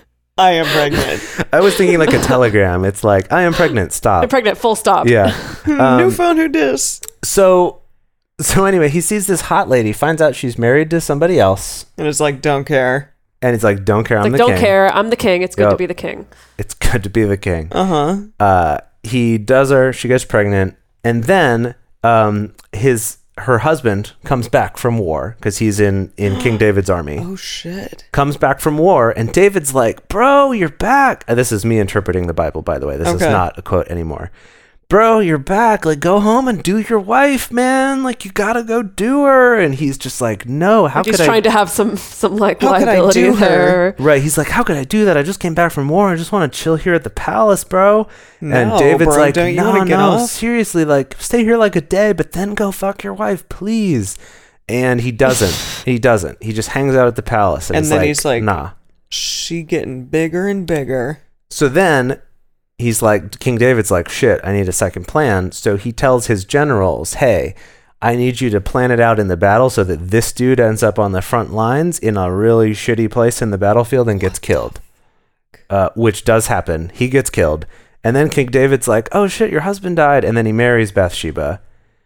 Speaker 3: I am pregnant.
Speaker 1: I was thinking like a telegram. It's like, "I am pregnant. Stop."
Speaker 2: I'm pregnant, full stop.
Speaker 1: Yeah.
Speaker 3: New
Speaker 1: Um,
Speaker 3: phone, who dis?
Speaker 1: so, so anyway, he sees this hot lady, finds out she's married to somebody else,
Speaker 3: And it's like, don't care.
Speaker 1: and he's like, "Don't care. I'm
Speaker 2: Like,
Speaker 1: the
Speaker 2: don't
Speaker 1: king.
Speaker 2: care. I'm the king. It's good
Speaker 1: Yep.
Speaker 2: to be the king.
Speaker 1: It's good to be the king."
Speaker 3: Uh-huh.
Speaker 1: Uh, he does her. She gets pregnant, and then um, his her husband comes back from war because he's in in King David's army.
Speaker 3: Oh, shit.
Speaker 1: Comes back from war, and David's like, "Bro, you're back." And this is me interpreting the Bible, by the way. This is
Speaker 3: Okay.
Speaker 1: not a quote anymore. "Bro, you're back. Like, go home and do your wife, man. Like, you gotta go do her." And he's just like, "No, how
Speaker 2: Like, he's
Speaker 1: could I?"
Speaker 2: trying to have some, some like,
Speaker 3: How could I
Speaker 2: liability
Speaker 3: do her?
Speaker 2: there.
Speaker 1: Right, he's like, "How could I do that? I just came back from war. I just want to chill here at the palace, bro." and
Speaker 3: No,
Speaker 1: David's
Speaker 3: bro,
Speaker 1: like,
Speaker 3: don't you
Speaker 1: "No,
Speaker 3: wanna get
Speaker 1: no,
Speaker 3: off?"
Speaker 1: seriously, like, stay here like a day, but then go fuck your wife, please." And he doesn't. he doesn't. He just hangs out at the palace, and,
Speaker 3: And
Speaker 1: he's
Speaker 3: then
Speaker 1: like,
Speaker 3: he's like-
Speaker 1: "Nah."
Speaker 3: She getting bigger and bigger.
Speaker 1: So then he's like, King David's like, "Shit, I need a second plan." So he tells his generals, "Hey, I need you to plan it out in the battle so that this dude ends up on the front lines in a really shitty place in the battlefield and gets killed." Uh, which does happen. He gets killed. And then King David's like, "Oh shit, your husband died." And then he marries Bathsheba.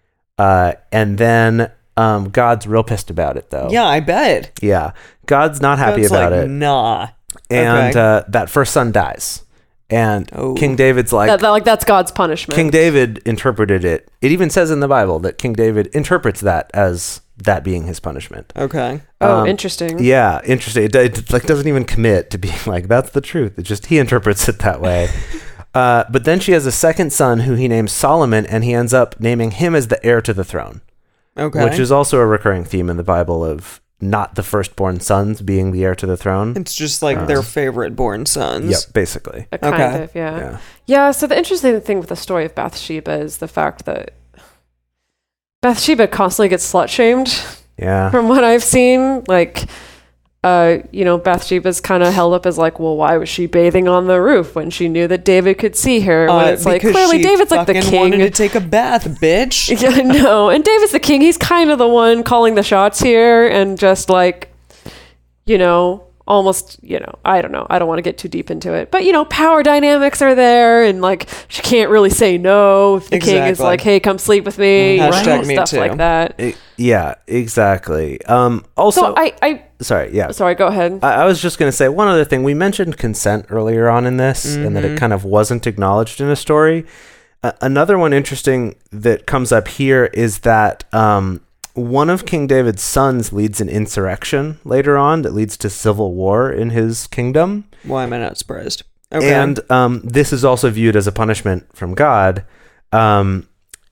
Speaker 1: Uh, and then um, God's real pissed about it, though.
Speaker 3: Yeah, I bet.
Speaker 1: Yeah. God's not happy
Speaker 3: God's
Speaker 1: about
Speaker 3: like,
Speaker 1: it.
Speaker 3: Nah.
Speaker 1: And
Speaker 3: Okay.
Speaker 1: uh, that first son dies. And
Speaker 3: Oh.
Speaker 1: King David's like,
Speaker 2: That, that- like, that's God's punishment.
Speaker 1: King David interpreted it. It even says in the Bible that King David interprets that as that being his punishment.
Speaker 3: Okay.
Speaker 2: Oh,
Speaker 1: Um,
Speaker 2: interesting.
Speaker 1: Yeah, interesting. It, it like doesn't even commit to being like that's the truth. It just he interprets it that way. uh, but then she has a second son who he names Solomon, and he ends up naming him as the heir to the throne,
Speaker 3: Okay.
Speaker 1: which is also a recurring theme in the Bible of not the firstborn sons being the heir to the throne.
Speaker 3: It's just like
Speaker 1: Uh,
Speaker 3: their favorite born sons.
Speaker 1: Yep, basically.
Speaker 2: Uh, Kind
Speaker 3: Okay.
Speaker 2: of, yeah.
Speaker 1: Yeah.
Speaker 2: Yeah, so the interesting thing with the story of Bathsheba is the fact that Bathsheba constantly gets slut shamed
Speaker 1: Yeah.
Speaker 2: from what I've seen. Like, uh, you know, Bathsheba's kind of held up as like, well, why was she bathing on the roof when she knew that David could see her? When
Speaker 3: Uh,
Speaker 2: it's like,
Speaker 3: because
Speaker 2: clearly
Speaker 3: she
Speaker 2: David's like the
Speaker 3: fucking
Speaker 2: king.
Speaker 3: wanted to take a bath, bitch.
Speaker 2: Yeah, no, and David's the king. He's kind of the one calling the shots here, and just like, you know, almost, you know, I don't know. I don't want to get too deep into it, but you know, power dynamics are there, and like she can't really say no if the king is
Speaker 3: Exactly.
Speaker 2: like, "Hey, come sleep with me,"
Speaker 3: Hashtag
Speaker 2: you know,
Speaker 3: me
Speaker 2: stuff
Speaker 3: too.
Speaker 2: like that.
Speaker 1: I- yeah, exactly. Um, also,
Speaker 2: So I, I,
Speaker 1: sorry, yeah.
Speaker 2: sorry, go ahead.
Speaker 1: I, I was just going to say one other thing. We mentioned consent earlier on in this, and that it
Speaker 3: Mhm.
Speaker 1: kind of wasn't acknowledged in a story. Uh, another one interesting that comes up here is that um, one of King David's sons leads an insurrection later on that leads to civil war in his kingdom.
Speaker 3: Why am I not surprised? Okay.
Speaker 1: And um, this is also viewed as a punishment from God. Um,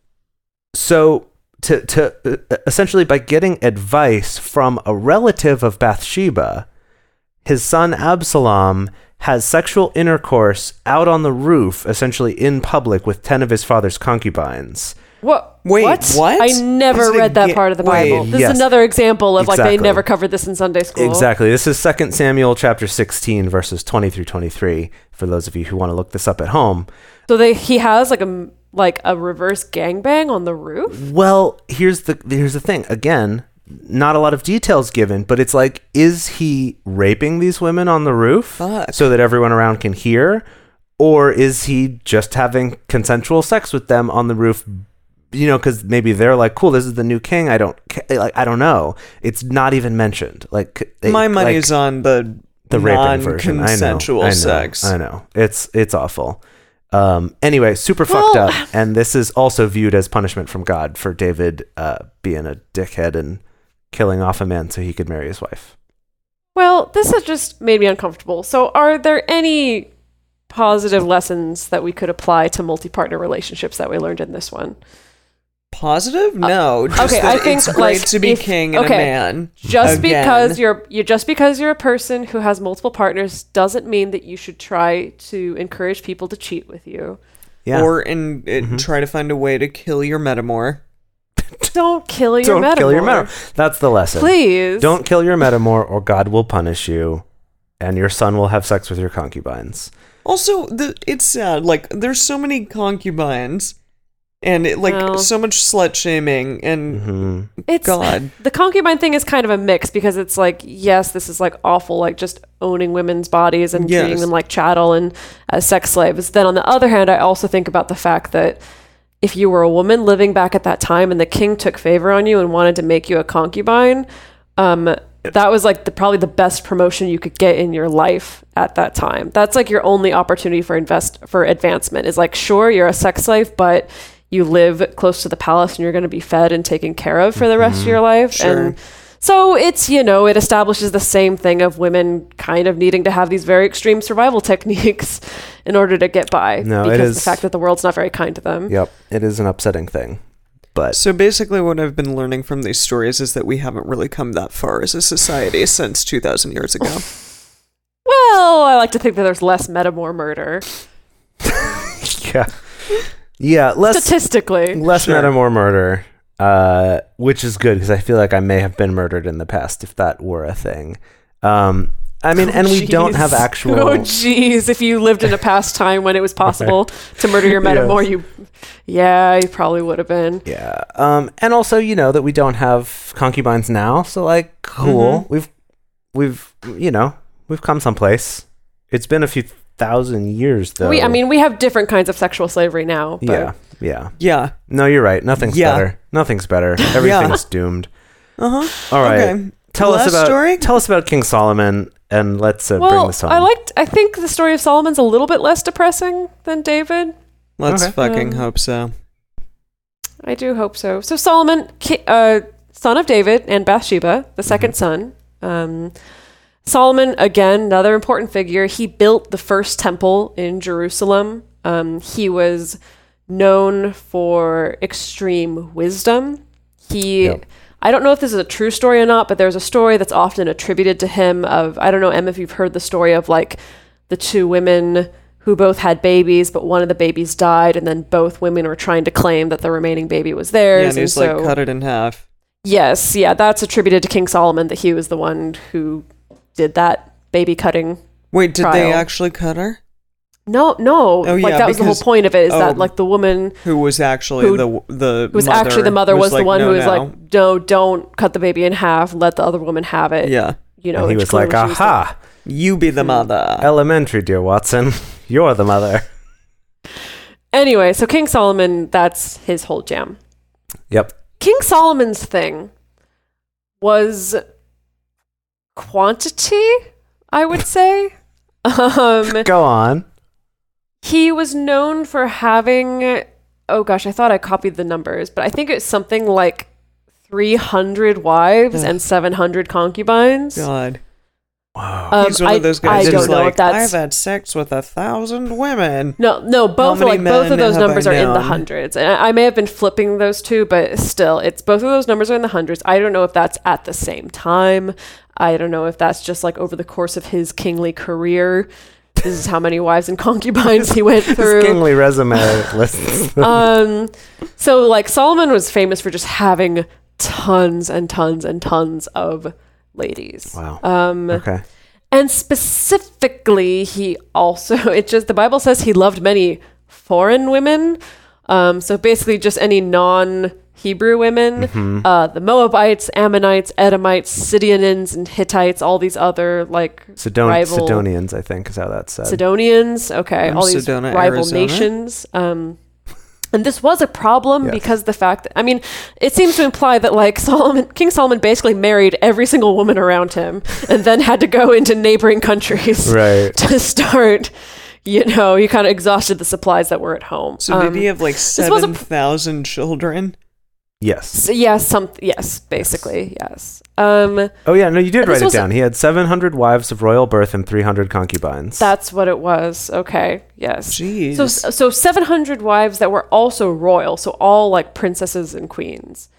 Speaker 1: so, to to uh, essentially by getting advice from a relative of Bathsheba, his son Absalom has sexual intercourse out on the roof, essentially in public, with ten of his father's concubines.
Speaker 2: What?
Speaker 3: Wait,
Speaker 2: what?
Speaker 3: what?
Speaker 2: I never
Speaker 3: Is it
Speaker 2: read that
Speaker 3: ge-
Speaker 2: part of the
Speaker 3: wait,
Speaker 2: Bible. This
Speaker 1: yes.
Speaker 2: is another example of like
Speaker 1: Exactly.
Speaker 2: they never covered this in Sunday school.
Speaker 1: Exactly. This is Second Samuel chapter sixteen, verses twenty through twenty-three, for those of you who want to look this up at home.
Speaker 2: So they he has like a like a reverse gangbang on the roof.
Speaker 1: Well, here's the here's the thing. Again, not a lot of details given, but it's like, is he raping these women on the roof
Speaker 3: Fuck.
Speaker 1: so that everyone around can hear? Or is he just having consensual sex with them on the roof? You know, because maybe they're like, cool, this is the new king. I don't ca- like. I don't know. It's not even mentioned. Like they,
Speaker 3: My
Speaker 1: like,
Speaker 3: money's on the
Speaker 1: the raping version. I know,
Speaker 3: non-consensual
Speaker 1: I know,
Speaker 3: sex.
Speaker 1: I know. It's it's awful. Um, anyway, super
Speaker 2: Well-
Speaker 1: fucked up, and this is also viewed as punishment from God for David uh, being a dickhead and killing off a man so he could marry his wife.
Speaker 2: Well, this has just made me uncomfortable. So are there any positive lessons that we could apply to multi-partner relationships that we learned in this one?
Speaker 3: Positive? No. Just
Speaker 2: okay,
Speaker 3: that
Speaker 2: I think,
Speaker 3: it's great
Speaker 2: like,
Speaker 3: to be
Speaker 2: if-
Speaker 3: king and
Speaker 2: okay,
Speaker 3: a man.
Speaker 2: Just
Speaker 3: Again.
Speaker 2: because you're you just because you're a person who has multiple partners doesn't mean that you should try to encourage people to cheat with you.
Speaker 1: Yeah.
Speaker 3: Or in, it,
Speaker 1: Mhm.
Speaker 3: try to find a way to kill your metamor.
Speaker 2: Don't kill your
Speaker 1: Don't
Speaker 2: metaphor.
Speaker 1: kill your metaphor. That's the lesson.
Speaker 2: Please.
Speaker 1: Don't kill your metamor, or God will punish you, and your son will have sex with your concubines.
Speaker 3: Also, the it's sad. Like, there's so many concubines, and it, like
Speaker 2: Well.
Speaker 3: so much slut shaming, and
Speaker 1: hmm
Speaker 2: It's
Speaker 3: God.
Speaker 2: the concubine thing is kind of a mix because it's like, yes, this is like awful, like just owning women's bodies and treating
Speaker 3: Yes.
Speaker 2: them like chattel and as sex slaves. Then on the other hand, I also think about the fact that if you were a woman living back at that time and the king took favor on you and wanted to make you a concubine, um, that was like the, probably the best promotion you could get in your life at that time. That's like your only opportunity for invest for advancement is like, sure, you're a sex slave, but you live close to the palace and you're going to be fed and taken care of for the rest of your life.
Speaker 3: Sure.
Speaker 2: And so it's, you know, it establishes the same thing of women kind of needing to have these very extreme survival techniques in order to get by.
Speaker 1: No, it
Speaker 2: because
Speaker 1: is-
Speaker 2: the fact that the world's not very kind to them.
Speaker 1: Yep, it is an upsetting thing. But
Speaker 3: So basically, what I've been learning from these stories is that we haven't really come that far as a society since two thousand years ago.
Speaker 2: Well, I like to think that there's less metamor murder.
Speaker 1: yeah, yeah, less
Speaker 2: Statistically.
Speaker 1: less
Speaker 3: Sure.
Speaker 1: metamor murder, uh, which is good because I feel like I may have been murdered in the past if that were a thing. Um, I mean, and we don't have
Speaker 2: Jeez.
Speaker 1: actual.
Speaker 2: Oh, jeez. If you lived in a past time when it was possible to murder your metamor,
Speaker 1: Yes.
Speaker 2: you, yeah, you probably would have been.
Speaker 1: Yeah. Um, and also, you know, that we don't have concubines now. So, like, cool.
Speaker 2: Mm-hmm.
Speaker 1: We've, we've, you know, we've come someplace. It's been a few thousand years, though.
Speaker 2: We, I mean, we have different kinds of sexual slavery now. But
Speaker 1: yeah. Yeah.
Speaker 3: Yeah.
Speaker 1: No, you're right. Nothing's
Speaker 3: Yeah.
Speaker 1: better. Nothing's better. Everything's doomed.
Speaker 3: Uh huh.
Speaker 1: All right.
Speaker 3: Okay.
Speaker 1: Tell
Speaker 3: Last
Speaker 1: us about
Speaker 3: story?
Speaker 1: tell us about King Solomon, and let's uh, bring
Speaker 2: Well,
Speaker 1: this home.
Speaker 2: I liked. I think the story of Solomon's a little bit less depressing than David.
Speaker 3: Let's
Speaker 1: Okay.
Speaker 3: fucking
Speaker 2: Um,
Speaker 3: hope so.
Speaker 2: I do hope so. So Solomon, ki- uh, son of David and Bathsheba, the 2nd son. Um, Solomon, again, another important figure. He built the first temple in Jerusalem. Um, he was known for extreme wisdom. He,
Speaker 1: Yep.
Speaker 2: I don't know if this is a true story or not, but there's a story that's often attributed to him of, I don't know, Em, if you've heard the story of like the two women who both had babies, but one of the babies died, and then both women were trying to claim that the remaining baby was theirs.
Speaker 3: Yeah, and he's
Speaker 2: so,
Speaker 3: like cut it in half.
Speaker 2: yes, yeah, that's attributed to King Solomon, that he was the one who did that baby cutting.
Speaker 3: Wait, did
Speaker 2: trial.
Speaker 3: they actually cut her?
Speaker 2: No, no.
Speaker 3: Oh,
Speaker 2: like
Speaker 3: yeah,
Speaker 2: that was the whole
Speaker 3: because-
Speaker 2: point of it. Is
Speaker 3: oh,
Speaker 2: that like the woman
Speaker 3: Who was actually
Speaker 2: Who-
Speaker 3: the the
Speaker 2: who was
Speaker 3: mother
Speaker 2: actually the mother was, the
Speaker 3: like,
Speaker 2: one
Speaker 3: no,
Speaker 2: who was
Speaker 3: no.
Speaker 2: like, no, don't cut the baby in half. Let the other woman have it.
Speaker 3: Yeah.
Speaker 2: You know,
Speaker 1: And he
Speaker 2: which
Speaker 1: was like,
Speaker 2: clearly she was
Speaker 1: aha,
Speaker 3: You be the mother.
Speaker 1: elementary, dear Watson. You're the mother.
Speaker 2: the- Anyway, so King Solomon, that's his whole jam.
Speaker 1: Yep.
Speaker 2: King Solomon's thing was quantity, I would say. um,
Speaker 1: Go on.
Speaker 2: he was known for having, oh gosh, I thought I copied the numbers, but I think it's something like three hundred wives and seven hundred concubines.
Speaker 3: God.
Speaker 1: Wow.
Speaker 2: Um,
Speaker 3: He's one
Speaker 2: I,
Speaker 3: of those
Speaker 2: I
Speaker 3: guys
Speaker 2: don't
Speaker 3: who's
Speaker 2: know
Speaker 3: like,
Speaker 2: if that's
Speaker 3: I've had sex with a thousand women.
Speaker 2: no, no. Both
Speaker 3: many
Speaker 2: like both of
Speaker 3: men
Speaker 2: those
Speaker 3: have I
Speaker 2: numbers are in the
Speaker 3: known?
Speaker 2: hundreds, and I, I may have been flipping those two, but still, it's both of those numbers are in the hundreds. I don't know if that's at the same time. I don't know if that's just like over the course of his kingly career. This is how many wives and concubines he went through.
Speaker 1: His kingly resume lists.
Speaker 2: um, so like Solomon was famous for just having tons and tons and tons of ladies.
Speaker 1: Wow.
Speaker 2: Um,
Speaker 1: Okay.
Speaker 2: and specifically, he also, it just, the Bible says he loved many foreign women. Um, so basically just any non-Hebrew women,
Speaker 1: Mm-hmm.
Speaker 2: uh, the Moabites, Ammonites, Edomites, Sidonians, and Hittites, all these other like
Speaker 1: Sidon-
Speaker 2: rival
Speaker 1: Sidonians, I think, is how that's said.
Speaker 2: Sidonians. Okay.
Speaker 3: From
Speaker 2: all these
Speaker 3: Sedona,
Speaker 2: rival
Speaker 3: Arizona?
Speaker 2: nations. Um, and this was a problem
Speaker 1: Yes.
Speaker 2: because the fact that, I mean, it seems to imply that like Solomon, King Solomon basically married every single woman around him and then had to go into neighboring countries
Speaker 1: Right.
Speaker 2: to start, you know, he kind of exhausted the supplies that were at home.
Speaker 3: So
Speaker 2: Um,
Speaker 3: did he have like
Speaker 2: was a
Speaker 3: seven
Speaker 2: pr-
Speaker 3: thousand children?
Speaker 1: Yes.
Speaker 2: so, yeah, some, yes, basically, yes. Um,
Speaker 1: Oh, yeah. No, you did
Speaker 2: This
Speaker 1: write it
Speaker 2: was a-
Speaker 1: down. He had seven hundred wives of royal birth and three hundred concubines.
Speaker 2: that's what it was. Okay. Yes.
Speaker 3: Jeez.
Speaker 2: So, so seven hundred wives that were also royal. So all like princesses and queens.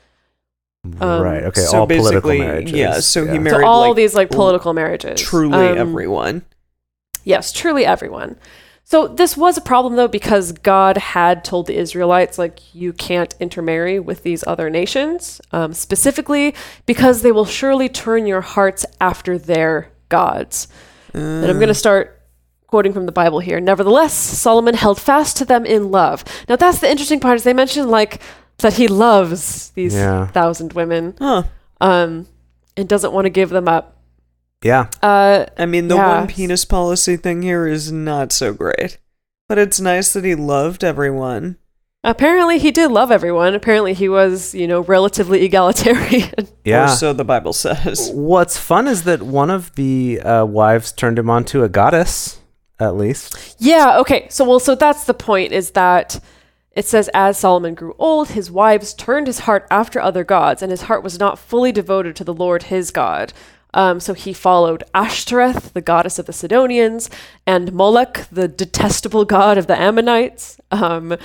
Speaker 2: um,
Speaker 1: right. Okay.
Speaker 3: so
Speaker 1: all political
Speaker 3: basically,
Speaker 1: marriages.
Speaker 3: yeah, so he
Speaker 1: Yeah.
Speaker 3: married
Speaker 2: So all
Speaker 3: like,
Speaker 2: these like
Speaker 3: l-
Speaker 2: political marriages.
Speaker 3: truly
Speaker 2: Um,
Speaker 3: everyone.
Speaker 2: Yes, truly everyone. So this was a problem though because God had told the Israelites like you can't intermarry with these other nations, um, specifically because they will surely turn your hearts after their gods. And I'm going to start quoting from the Bible here. Nevertheless, Solomon held fast to them in love. Now that's the interesting part is they mentioned like that he loves these
Speaker 1: Yeah.
Speaker 2: thousand women
Speaker 3: Huh.
Speaker 2: um, and doesn't want to give them up.
Speaker 1: Yeah.
Speaker 2: Uh,
Speaker 3: I mean, the
Speaker 2: Yeah.
Speaker 3: one penis policy thing here is not so great. But it's nice that he loved everyone.
Speaker 2: Apparently he did love everyone. Apparently he was, you know, relatively egalitarian.
Speaker 1: Yeah.
Speaker 3: Or so the Bible says.
Speaker 1: What's fun is that one of the uh, wives turned him on to a goddess, at least.
Speaker 2: Yeah, okay. So well so that's the point is that it says as Solomon grew old, his wives turned his heart after other gods, and his heart was not fully devoted to the Lord his God. Um, so he followed Ashtoreth, the goddess of the Sidonians, and Moloch, the detestable god of the Ammonites. Um,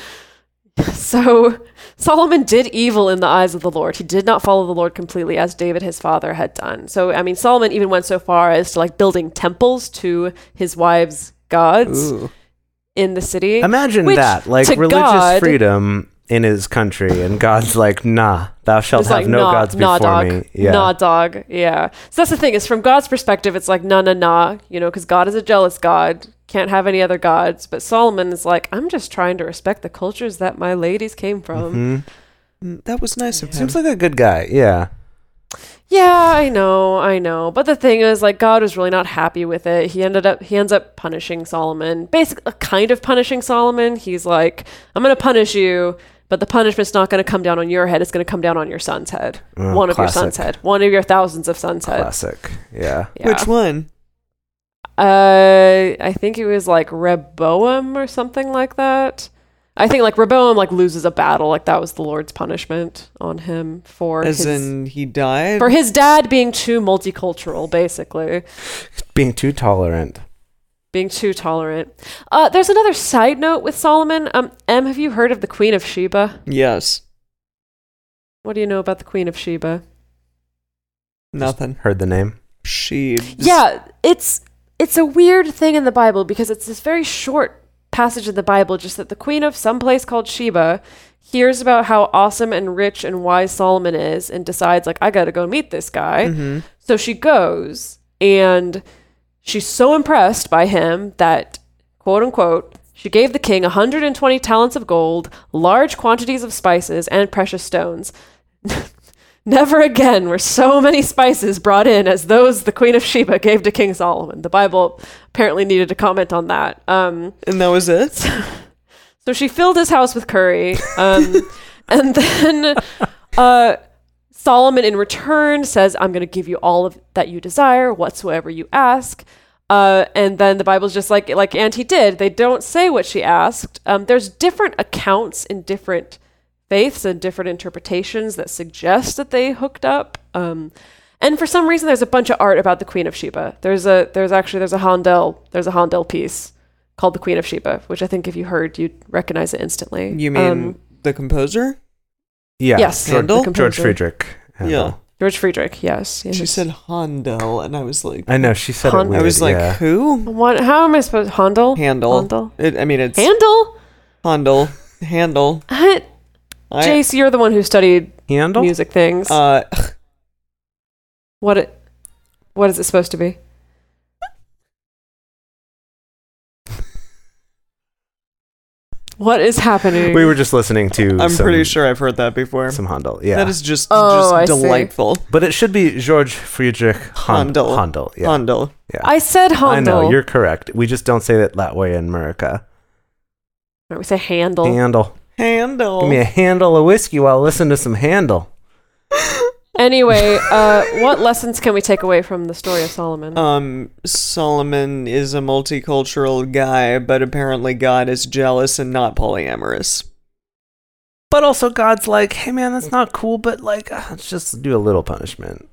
Speaker 2: so Solomon did evil in the eyes of the Lord. He did not follow the Lord completely as David, his father, had done. So, I mean, Solomon even went so far as to like building temples to his wives' gods
Speaker 3: Ooh.
Speaker 2: in the city.
Speaker 1: Imagine
Speaker 2: Which,
Speaker 1: that. Like
Speaker 2: to
Speaker 1: religious
Speaker 2: God-
Speaker 1: freedom in his country, and God's like, nah, thou shalt
Speaker 2: It's
Speaker 1: have
Speaker 2: like,
Speaker 1: no
Speaker 2: nah,
Speaker 1: gods
Speaker 2: nah,
Speaker 1: before
Speaker 2: dog.
Speaker 1: me. Yeah.
Speaker 2: Nah, dog. Yeah. So that's the thing is from God's perspective, it's like, nah, nah, nah, you know, because God is a jealous God. Can't have any other gods. But Solomon is like, I'm just trying to respect the cultures that my ladies came from.
Speaker 1: Mhm.
Speaker 3: Mm, That was nice of him.
Speaker 1: Seems like a good guy. Yeah.
Speaker 2: Yeah, I know, I know. But the thing is, like, God was really not happy with it. He ended up, he ends up punishing Solomon. Basically, kind of punishing Solomon. He's like, I'm going to punish you, but the punishment's not going to come down on your head. It's going to come down on your son's head.
Speaker 1: Oh,
Speaker 2: One of your
Speaker 1: classic.
Speaker 2: son's head. One of your thousands of sons' head.
Speaker 1: Classic. Yeah.
Speaker 2: Yeah.
Speaker 3: Which one?
Speaker 2: Uh, I think it was like Rehoboam or something like that. I think like Rehoboam like loses a battle. Like that was the Lord's punishment on him for
Speaker 3: As
Speaker 2: his,
Speaker 3: in he died?
Speaker 2: for his dad being too multicultural, basically.
Speaker 1: Being too tolerant.
Speaker 2: Being too tolerant. Uh, there's another side note with Solomon. Um, Em, have you heard of the Queen of Sheba?
Speaker 3: Yes.
Speaker 2: What do you know about the Queen of Sheba?
Speaker 3: Nothing.
Speaker 1: Heard the name.
Speaker 3: She.
Speaker 2: Yeah, it's it's a weird thing in the Bible because it's this very short passage in the Bible, just that the queen of some place called Sheba hears about how awesome and rich and wise Solomon is and decides like, I gotta go meet this guy.
Speaker 3: Mm-hmm.
Speaker 2: So she goes And she's so impressed by him that, quote unquote, she gave the king one hundred twenty talents of gold, large quantities of spices, and precious stones. Never again were so many spices brought in as those the Queen of Sheba gave to King Solomon. The Bible apparently needed to comment on that. Um,
Speaker 3: and that was it?
Speaker 2: So she filled his house with curry. Um, and then uh, Solomon in return says, I'm going to give you all of that you desire, whatsoever you ask. Uh, and then the Bible's just like, like Auntie did. They don't say what she asked. Um, there's different accounts in different faiths and different interpretations that suggest that they hooked up. Um, and for some reason, there's a bunch of art about the Queen of Sheba. There's a, there's actually, there's a Handel, there's a Handel piece called The Queen of Sheba, which I think if you heard, you'd recognize it instantly.
Speaker 3: You mean
Speaker 2: um,
Speaker 3: the composer?
Speaker 1: Yeah.
Speaker 2: Yes.
Speaker 1: George,
Speaker 2: the
Speaker 1: George
Speaker 2: composer.
Speaker 1: Friedrich. Handel.
Speaker 3: Yeah.
Speaker 2: George Friedrich, yes. yes.
Speaker 3: She said Handel, and I was like...
Speaker 1: I know, she said
Speaker 2: Han-
Speaker 1: it weird.
Speaker 3: I was like,
Speaker 1: yeah.
Speaker 3: who?
Speaker 2: What, how am I supposed... Handel?
Speaker 3: Handel.
Speaker 2: Handel?
Speaker 3: It, I mean, it's...
Speaker 2: Handel?
Speaker 3: Handel. Handel.
Speaker 2: I,
Speaker 3: I-
Speaker 2: Jace, you're the one who studied
Speaker 1: Handel?
Speaker 2: music things.
Speaker 3: Uh,
Speaker 2: what it, what is it supposed to be? What is happening?
Speaker 1: We were just listening to
Speaker 3: I'm
Speaker 1: some,
Speaker 3: pretty sure I've heard that before.
Speaker 1: some Handel. Yeah.
Speaker 3: That is just,
Speaker 2: Oh, I
Speaker 3: just
Speaker 2: see.
Speaker 3: delightful.
Speaker 1: But it should be George Friedrich Handel.
Speaker 3: Handel.
Speaker 1: Handel, yeah.
Speaker 3: Handel.
Speaker 1: yeah.
Speaker 2: I said Handel.
Speaker 1: I know, you're correct. We just don't say that that way in America.
Speaker 2: We say Handel.
Speaker 1: Handel.
Speaker 3: Handel.
Speaker 1: Give me a handle of whiskey while I listen to some Handel.
Speaker 2: Anyway, uh, what lessons can we take away from the story of Solomon?
Speaker 3: Um, Solomon is a multicultural guy, but apparently God is jealous and not polyamorous.
Speaker 1: But also God's like, hey man, that's not cool, but like, uh, let's just do a little punishment.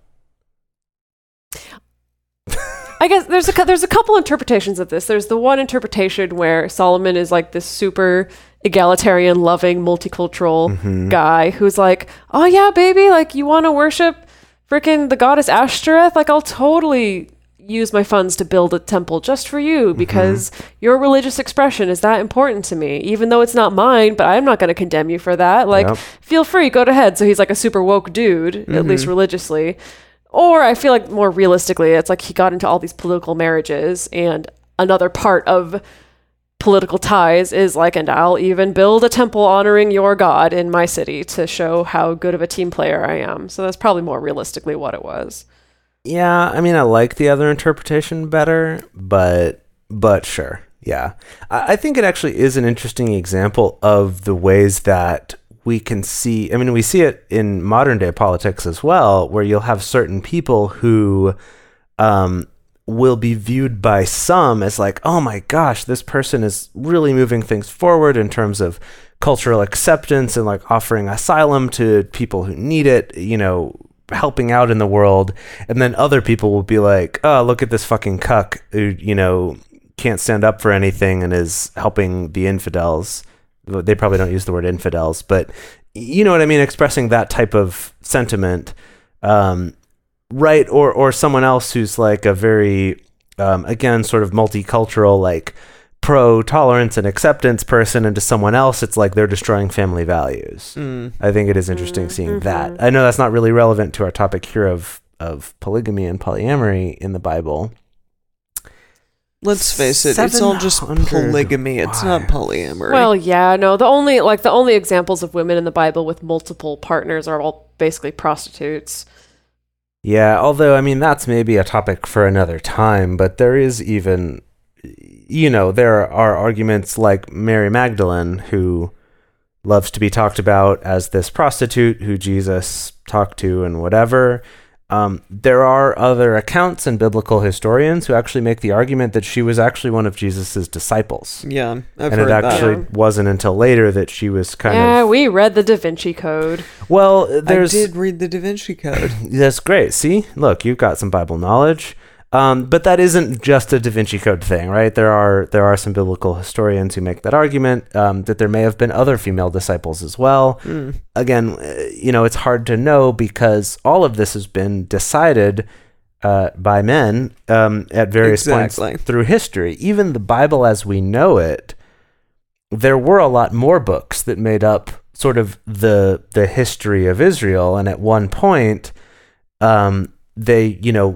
Speaker 2: I guess there's a cou- there's a couple interpretations of this. There's the one interpretation where Solomon is like this super egalitarian, loving, multicultural
Speaker 1: Mhm.
Speaker 2: guy who's like, "Oh yeah, baby, like you want to worship freaking the goddess Ashtoreth? Like I'll totally use my funds to build a temple just for you because your religious expression is that important to me, even though it's not mine, but I'm not going to condemn you for that. Like
Speaker 1: Yep.
Speaker 2: feel free, go ahead." So he's like a super woke dude, at least religiously. Or I feel like more realistically, it's like he got into all these political marriages, and another part of political ties is like, and I'll even build a temple honoring your God in my city to show how good of a team player I am. So that's probably more realistically what it was.
Speaker 1: Yeah, I mean, I like the other interpretation better, but but sure, yeah. I, I think it actually is an interesting example of the ways that we can see, I mean, we see it in modern day politics as well, where you'll have certain people who um, will be viewed by some as like, oh my gosh, this person is really moving things forward in terms of cultural acceptance and like offering asylum to people who need it, you know, helping out in the world. And then other people will be like, oh, look at this fucking cuck who, you know, can't stand up for anything and is helping the infidels. They probably don't use the word infidels, but you know what I mean? Expressing that type of sentiment, um, right? Or or someone else who's like a very, um, again, sort of multicultural, like pro-tolerance and acceptance person, and to someone else, it's like they're destroying family values.
Speaker 3: Mm.
Speaker 1: I think it is interesting
Speaker 2: Mm,
Speaker 1: seeing
Speaker 2: mhm.
Speaker 1: that. I know that's not really relevant to our topic here of of polygamy and polyamory in the Bible.
Speaker 3: Let's face it, it's all just
Speaker 1: seven hundred
Speaker 3: polygamy. It's not
Speaker 1: wives.
Speaker 3: polyamory.
Speaker 2: Well, yeah, no, the only like the only examples of women in the Bible with multiple partners are all basically prostitutes.
Speaker 1: Yeah, although, I mean, that's maybe a topic for another time, but there is even, you know, there are arguments like Mary Magdalene, who loves to be talked about as this prostitute who Jesus talked to and whatever. Um, there are other accounts and biblical historians who actually make the argument that she was actually one of Jesus's disciples.
Speaker 3: yeah, I've
Speaker 1: and
Speaker 3: heard
Speaker 1: it actually
Speaker 3: that.
Speaker 1: wasn't until later that she was kind
Speaker 2: yeah,
Speaker 1: of...
Speaker 2: we read the Da Vinci Code.
Speaker 1: Well, there's...
Speaker 3: I did read the Da Vinci Code.
Speaker 1: That's great. See, look, you've got some Bible knowledge. Um, but that isn't just a Da Vinci Code thing, right? There are there are some biblical historians who make that argument um, that there may have been other female disciples as well.
Speaker 3: Mm.
Speaker 1: Again, uh, you know, it's hard to know because all of this has been decided uh, by men um, at various
Speaker 3: Exactly.
Speaker 1: points through history. Even the Bible as we know it, there were a lot more books that made up sort of the the history of Israel, and at one point, um, they, you know,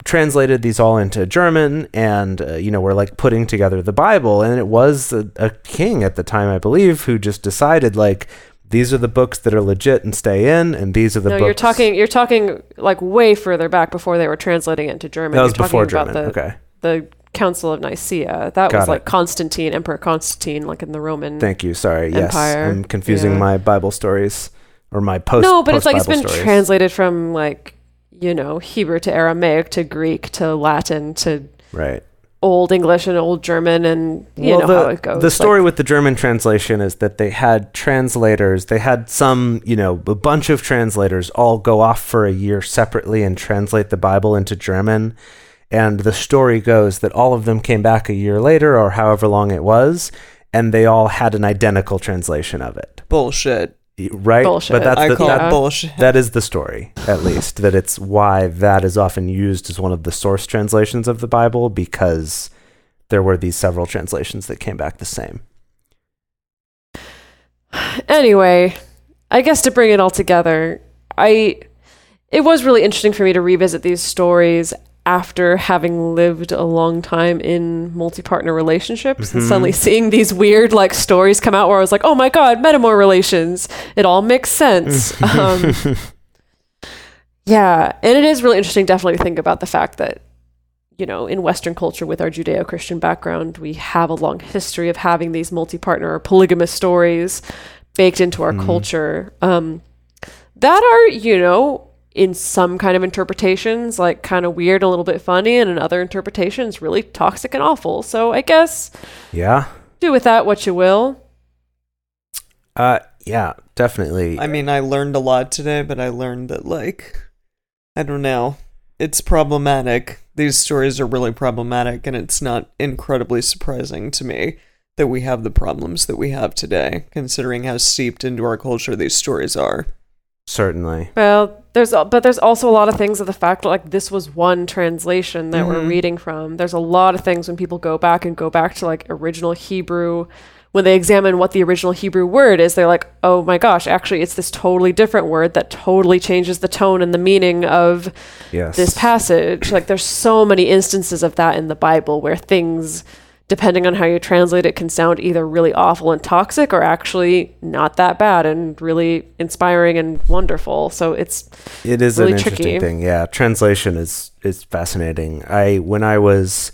Speaker 1: translated these all into German, and uh, you know, we're like putting together the Bible, and it was a, a king at the time, I believe, who just decided like, these are the books that are legit and stay in, and these are the
Speaker 2: no,
Speaker 1: books.
Speaker 2: you're talking you're talking like way further back before they were translating it into German.
Speaker 1: That was
Speaker 2: you're
Speaker 1: before
Speaker 2: talking
Speaker 1: German.
Speaker 2: About the,
Speaker 1: okay.
Speaker 2: The Council of Nicaea. That
Speaker 1: Got
Speaker 2: was like
Speaker 1: it.
Speaker 2: Constantine, Emperor Constantine, like in the Roman.
Speaker 1: Thank you. Sorry. Yes,
Speaker 2: Empire.
Speaker 1: I'm confusing
Speaker 2: Yeah.
Speaker 1: my Bible stories or my post.
Speaker 2: No, but it's like it's
Speaker 1: post-Bible
Speaker 2: been
Speaker 1: stories.
Speaker 2: translated from like, you know, Hebrew to Aramaic to Greek to Latin to
Speaker 1: Right.
Speaker 2: Old English and Old German, and you
Speaker 1: well,
Speaker 2: know
Speaker 1: the,
Speaker 2: how it goes.
Speaker 1: The story
Speaker 2: like,
Speaker 1: with the German translation is that they had translators. They had some, you know, a bunch of translators all go off for a year separately and translate the Bible into German. And the story goes that all of them came back a year later, or however long it was, and they all had an identical translation of it.
Speaker 3: Bullshit.
Speaker 1: Right?
Speaker 2: Bullshit.
Speaker 1: But that's
Speaker 3: I
Speaker 1: the,
Speaker 3: call
Speaker 1: that,
Speaker 3: it bullshit.
Speaker 1: that is the story, at least. That it's why that is often used as one of the source translations of the Bible, because there were these several translations that came back the same.
Speaker 2: Anyway, I guess to bring it all together, I it was really interesting for me to revisit these stories after having lived a long time in multi-partner relationships
Speaker 1: Mm-hmm.
Speaker 2: and suddenly seeing these weird like stories come out where I was like, oh my god, metamor relations, it all makes sense. um, yeah, and it is really interesting definitely to think about the fact that, you know, in Western culture with our Judeo-Christian background, we have a long history of having these multi-partner or polygamous stories baked into our
Speaker 1: Mhm.
Speaker 2: culture um, that are, you know, in some kind of interpretations, like kind of weird, a little bit funny, and in other interpretations, really toxic and awful. So I guess
Speaker 1: Yeah.
Speaker 2: do with that what you will.
Speaker 1: Uh, yeah, definitely.
Speaker 3: I mean, I learned a lot today, but I learned that, like, I don't know, it's problematic. These stories are really problematic, and it's not incredibly surprising to me that we have the problems that we have today, considering how steeped into our culture these stories are.
Speaker 1: Certainly.
Speaker 2: Well, there's but there's also a lot of things of the fact that like this was one translation that we're
Speaker 3: Mhm.
Speaker 2: reading from. There's a lot of things when people go back and go back to like original Hebrew, when they examine what the original Hebrew word is, they're like, oh my gosh, actually it's this totally different word that totally changes the tone and the meaning of
Speaker 1: Yes.
Speaker 2: this passage. Like there's so many instances of that in the Bible where things, depending on how you translate it, can sound either really awful and toxic or actually not that bad and really inspiring and wonderful. So it's
Speaker 1: It is
Speaker 2: really
Speaker 1: an interesting
Speaker 2: tricky.
Speaker 1: thing. Yeah, translation is is fascinating. I when I was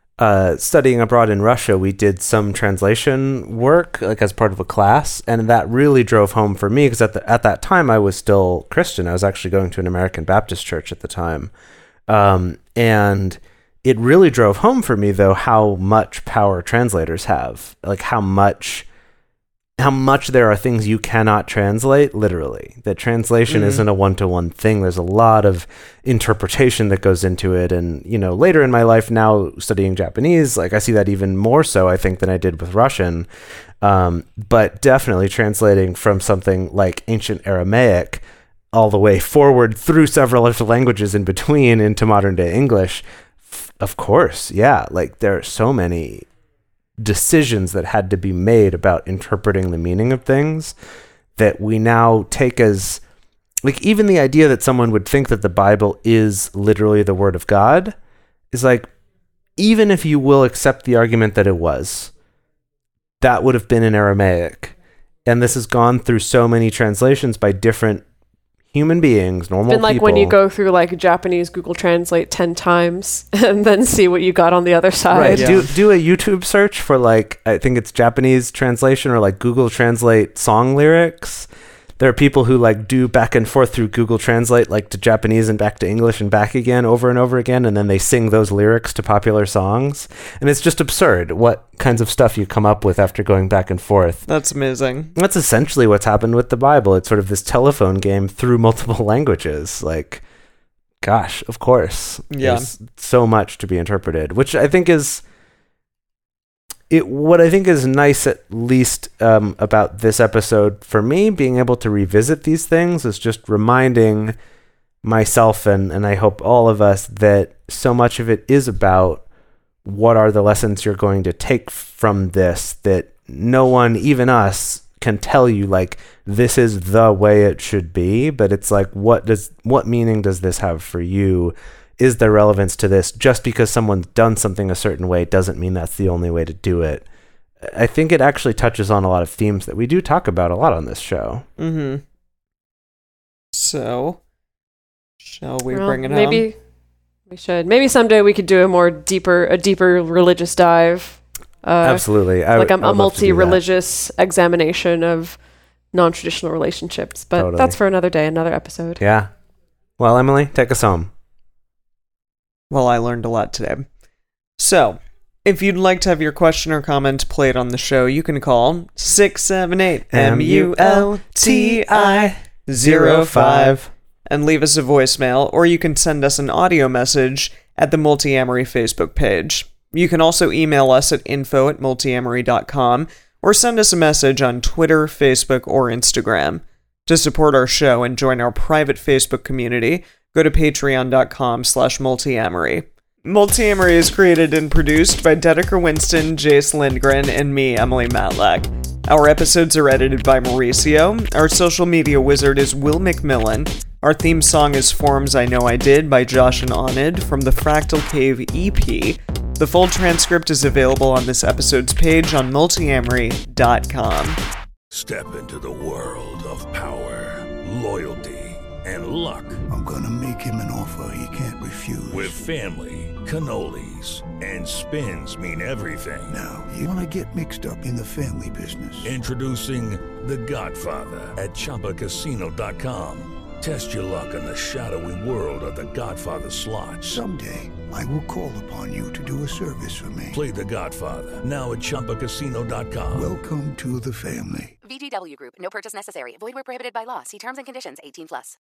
Speaker 1: uh, studying abroad in Russia, we did some translation work, like as part of a class, and that really drove home for me because at the at that time I was still Christian. I was actually going to an American Baptist church at the time, um, and it really drove home for me though how much power translators have, like how much. how much there are things you cannot translate literally. That translation
Speaker 3: Mhm.
Speaker 1: isn't a one-to-one thing. There's a lot of interpretation that goes into it. And, you know, later in my life now studying Japanese, like I see that even more so, I think, than I did with Russian. Um, but definitely translating from something like ancient Aramaic all the way forward through several other languages in between into modern day English. f- Of course. Yeah. Like there are so many decisions that had to be made about interpreting the meaning of things that we now take as like even the idea that someone would think that the Bible is literally the word of God is like, even if you will accept the argument that it was, that would have been in Aramaic. And this has gone through so many translations by different human beings, normal
Speaker 2: been like
Speaker 1: people.
Speaker 2: when you go through like Japanese Google Translate ten times and then see what you got on the other side.
Speaker 1: Right.
Speaker 3: Yeah.
Speaker 1: Do do a YouTube search for like I think it's Japanese translation or like Google Translate song lyrics. There are people who like do back and forth through Google Translate like to Japanese and back to English and back again over and over again, and then they sing those lyrics to popular songs. And it's just absurd what kinds of stuff you come up with after going back and forth.
Speaker 3: That's amazing.
Speaker 1: That's essentially what's happened with the Bible. It's sort of this telephone game through multiple languages. Like, gosh, of course.
Speaker 3: Yeah.
Speaker 1: There's so much to be interpreted, which I think is it. What I think is nice, at least um, about this episode for me, being able to revisit these things, is just reminding myself and, and I hope all of us that so much of it is about what are the lessons you're going to take from this, that no one, even us, can tell you like this is the way it should be, but it's like what does what meaning does this have for you is there relevance to this? Just because someone's done something a certain way doesn't mean that's the only way to do it. I think it actually touches on a lot of themes that we do talk about a lot on this show.
Speaker 3: Mm-hmm. So, shall we
Speaker 2: Well,
Speaker 3: bring it
Speaker 2: maybe
Speaker 3: home?
Speaker 2: we should. Maybe someday we could do a more deeper, a deeper religious dive. Uh,
Speaker 1: Absolutely. I
Speaker 2: like
Speaker 1: would-
Speaker 2: a,
Speaker 1: I
Speaker 2: a
Speaker 1: would love to do that.
Speaker 2: multi-religious examination of non-traditional relationships. But
Speaker 1: Totally.
Speaker 2: that's for another day, another episode.
Speaker 1: Yeah. Well, Emily, take us home.
Speaker 3: Well, I learned a lot today. So, if you'd like to have your question or comment played on the show, you can call six seven eight M U L T I zero five and leave us a voicemail, or you can send us an audio message at the Multiamory Facebook page. You can also email us at info at multiamory dot com or send us a message on Twitter, Facebook, or Instagram. To support our show and join our private Facebook community, go to patreon dot com slash multiamory. Multiamory is created and produced by Dedeker Winston, Jace Lindgren, and me, Emily Matlack. Our episodes are edited by Mauricio. Our social media wizard is Will McMillan. Our theme song is Forms I Know I Did by Josh and Onid from the Fractal Cave E P. The full transcript is available on this episode's page on multiamory dot com.
Speaker 11: Step into the world of power, loyalty, and luck.
Speaker 12: I'm gonna make him an offer he can't refuse.
Speaker 11: With family, cannolis, and spins mean everything.
Speaker 12: Now, you wanna get mixed up in the family business.
Speaker 11: Introducing The Godfather at Chumba Casino dot com. Test your luck in the shadowy world of The Godfather slot.
Speaker 12: Someday, I will call upon you to do a service for me.
Speaker 11: Play The Godfather, now at Chumba Casino dot com.
Speaker 12: Welcome to the family.
Speaker 13: V G W Group. No purchase necessary. Void where prohibited by law. See terms and conditions. eighteen plus.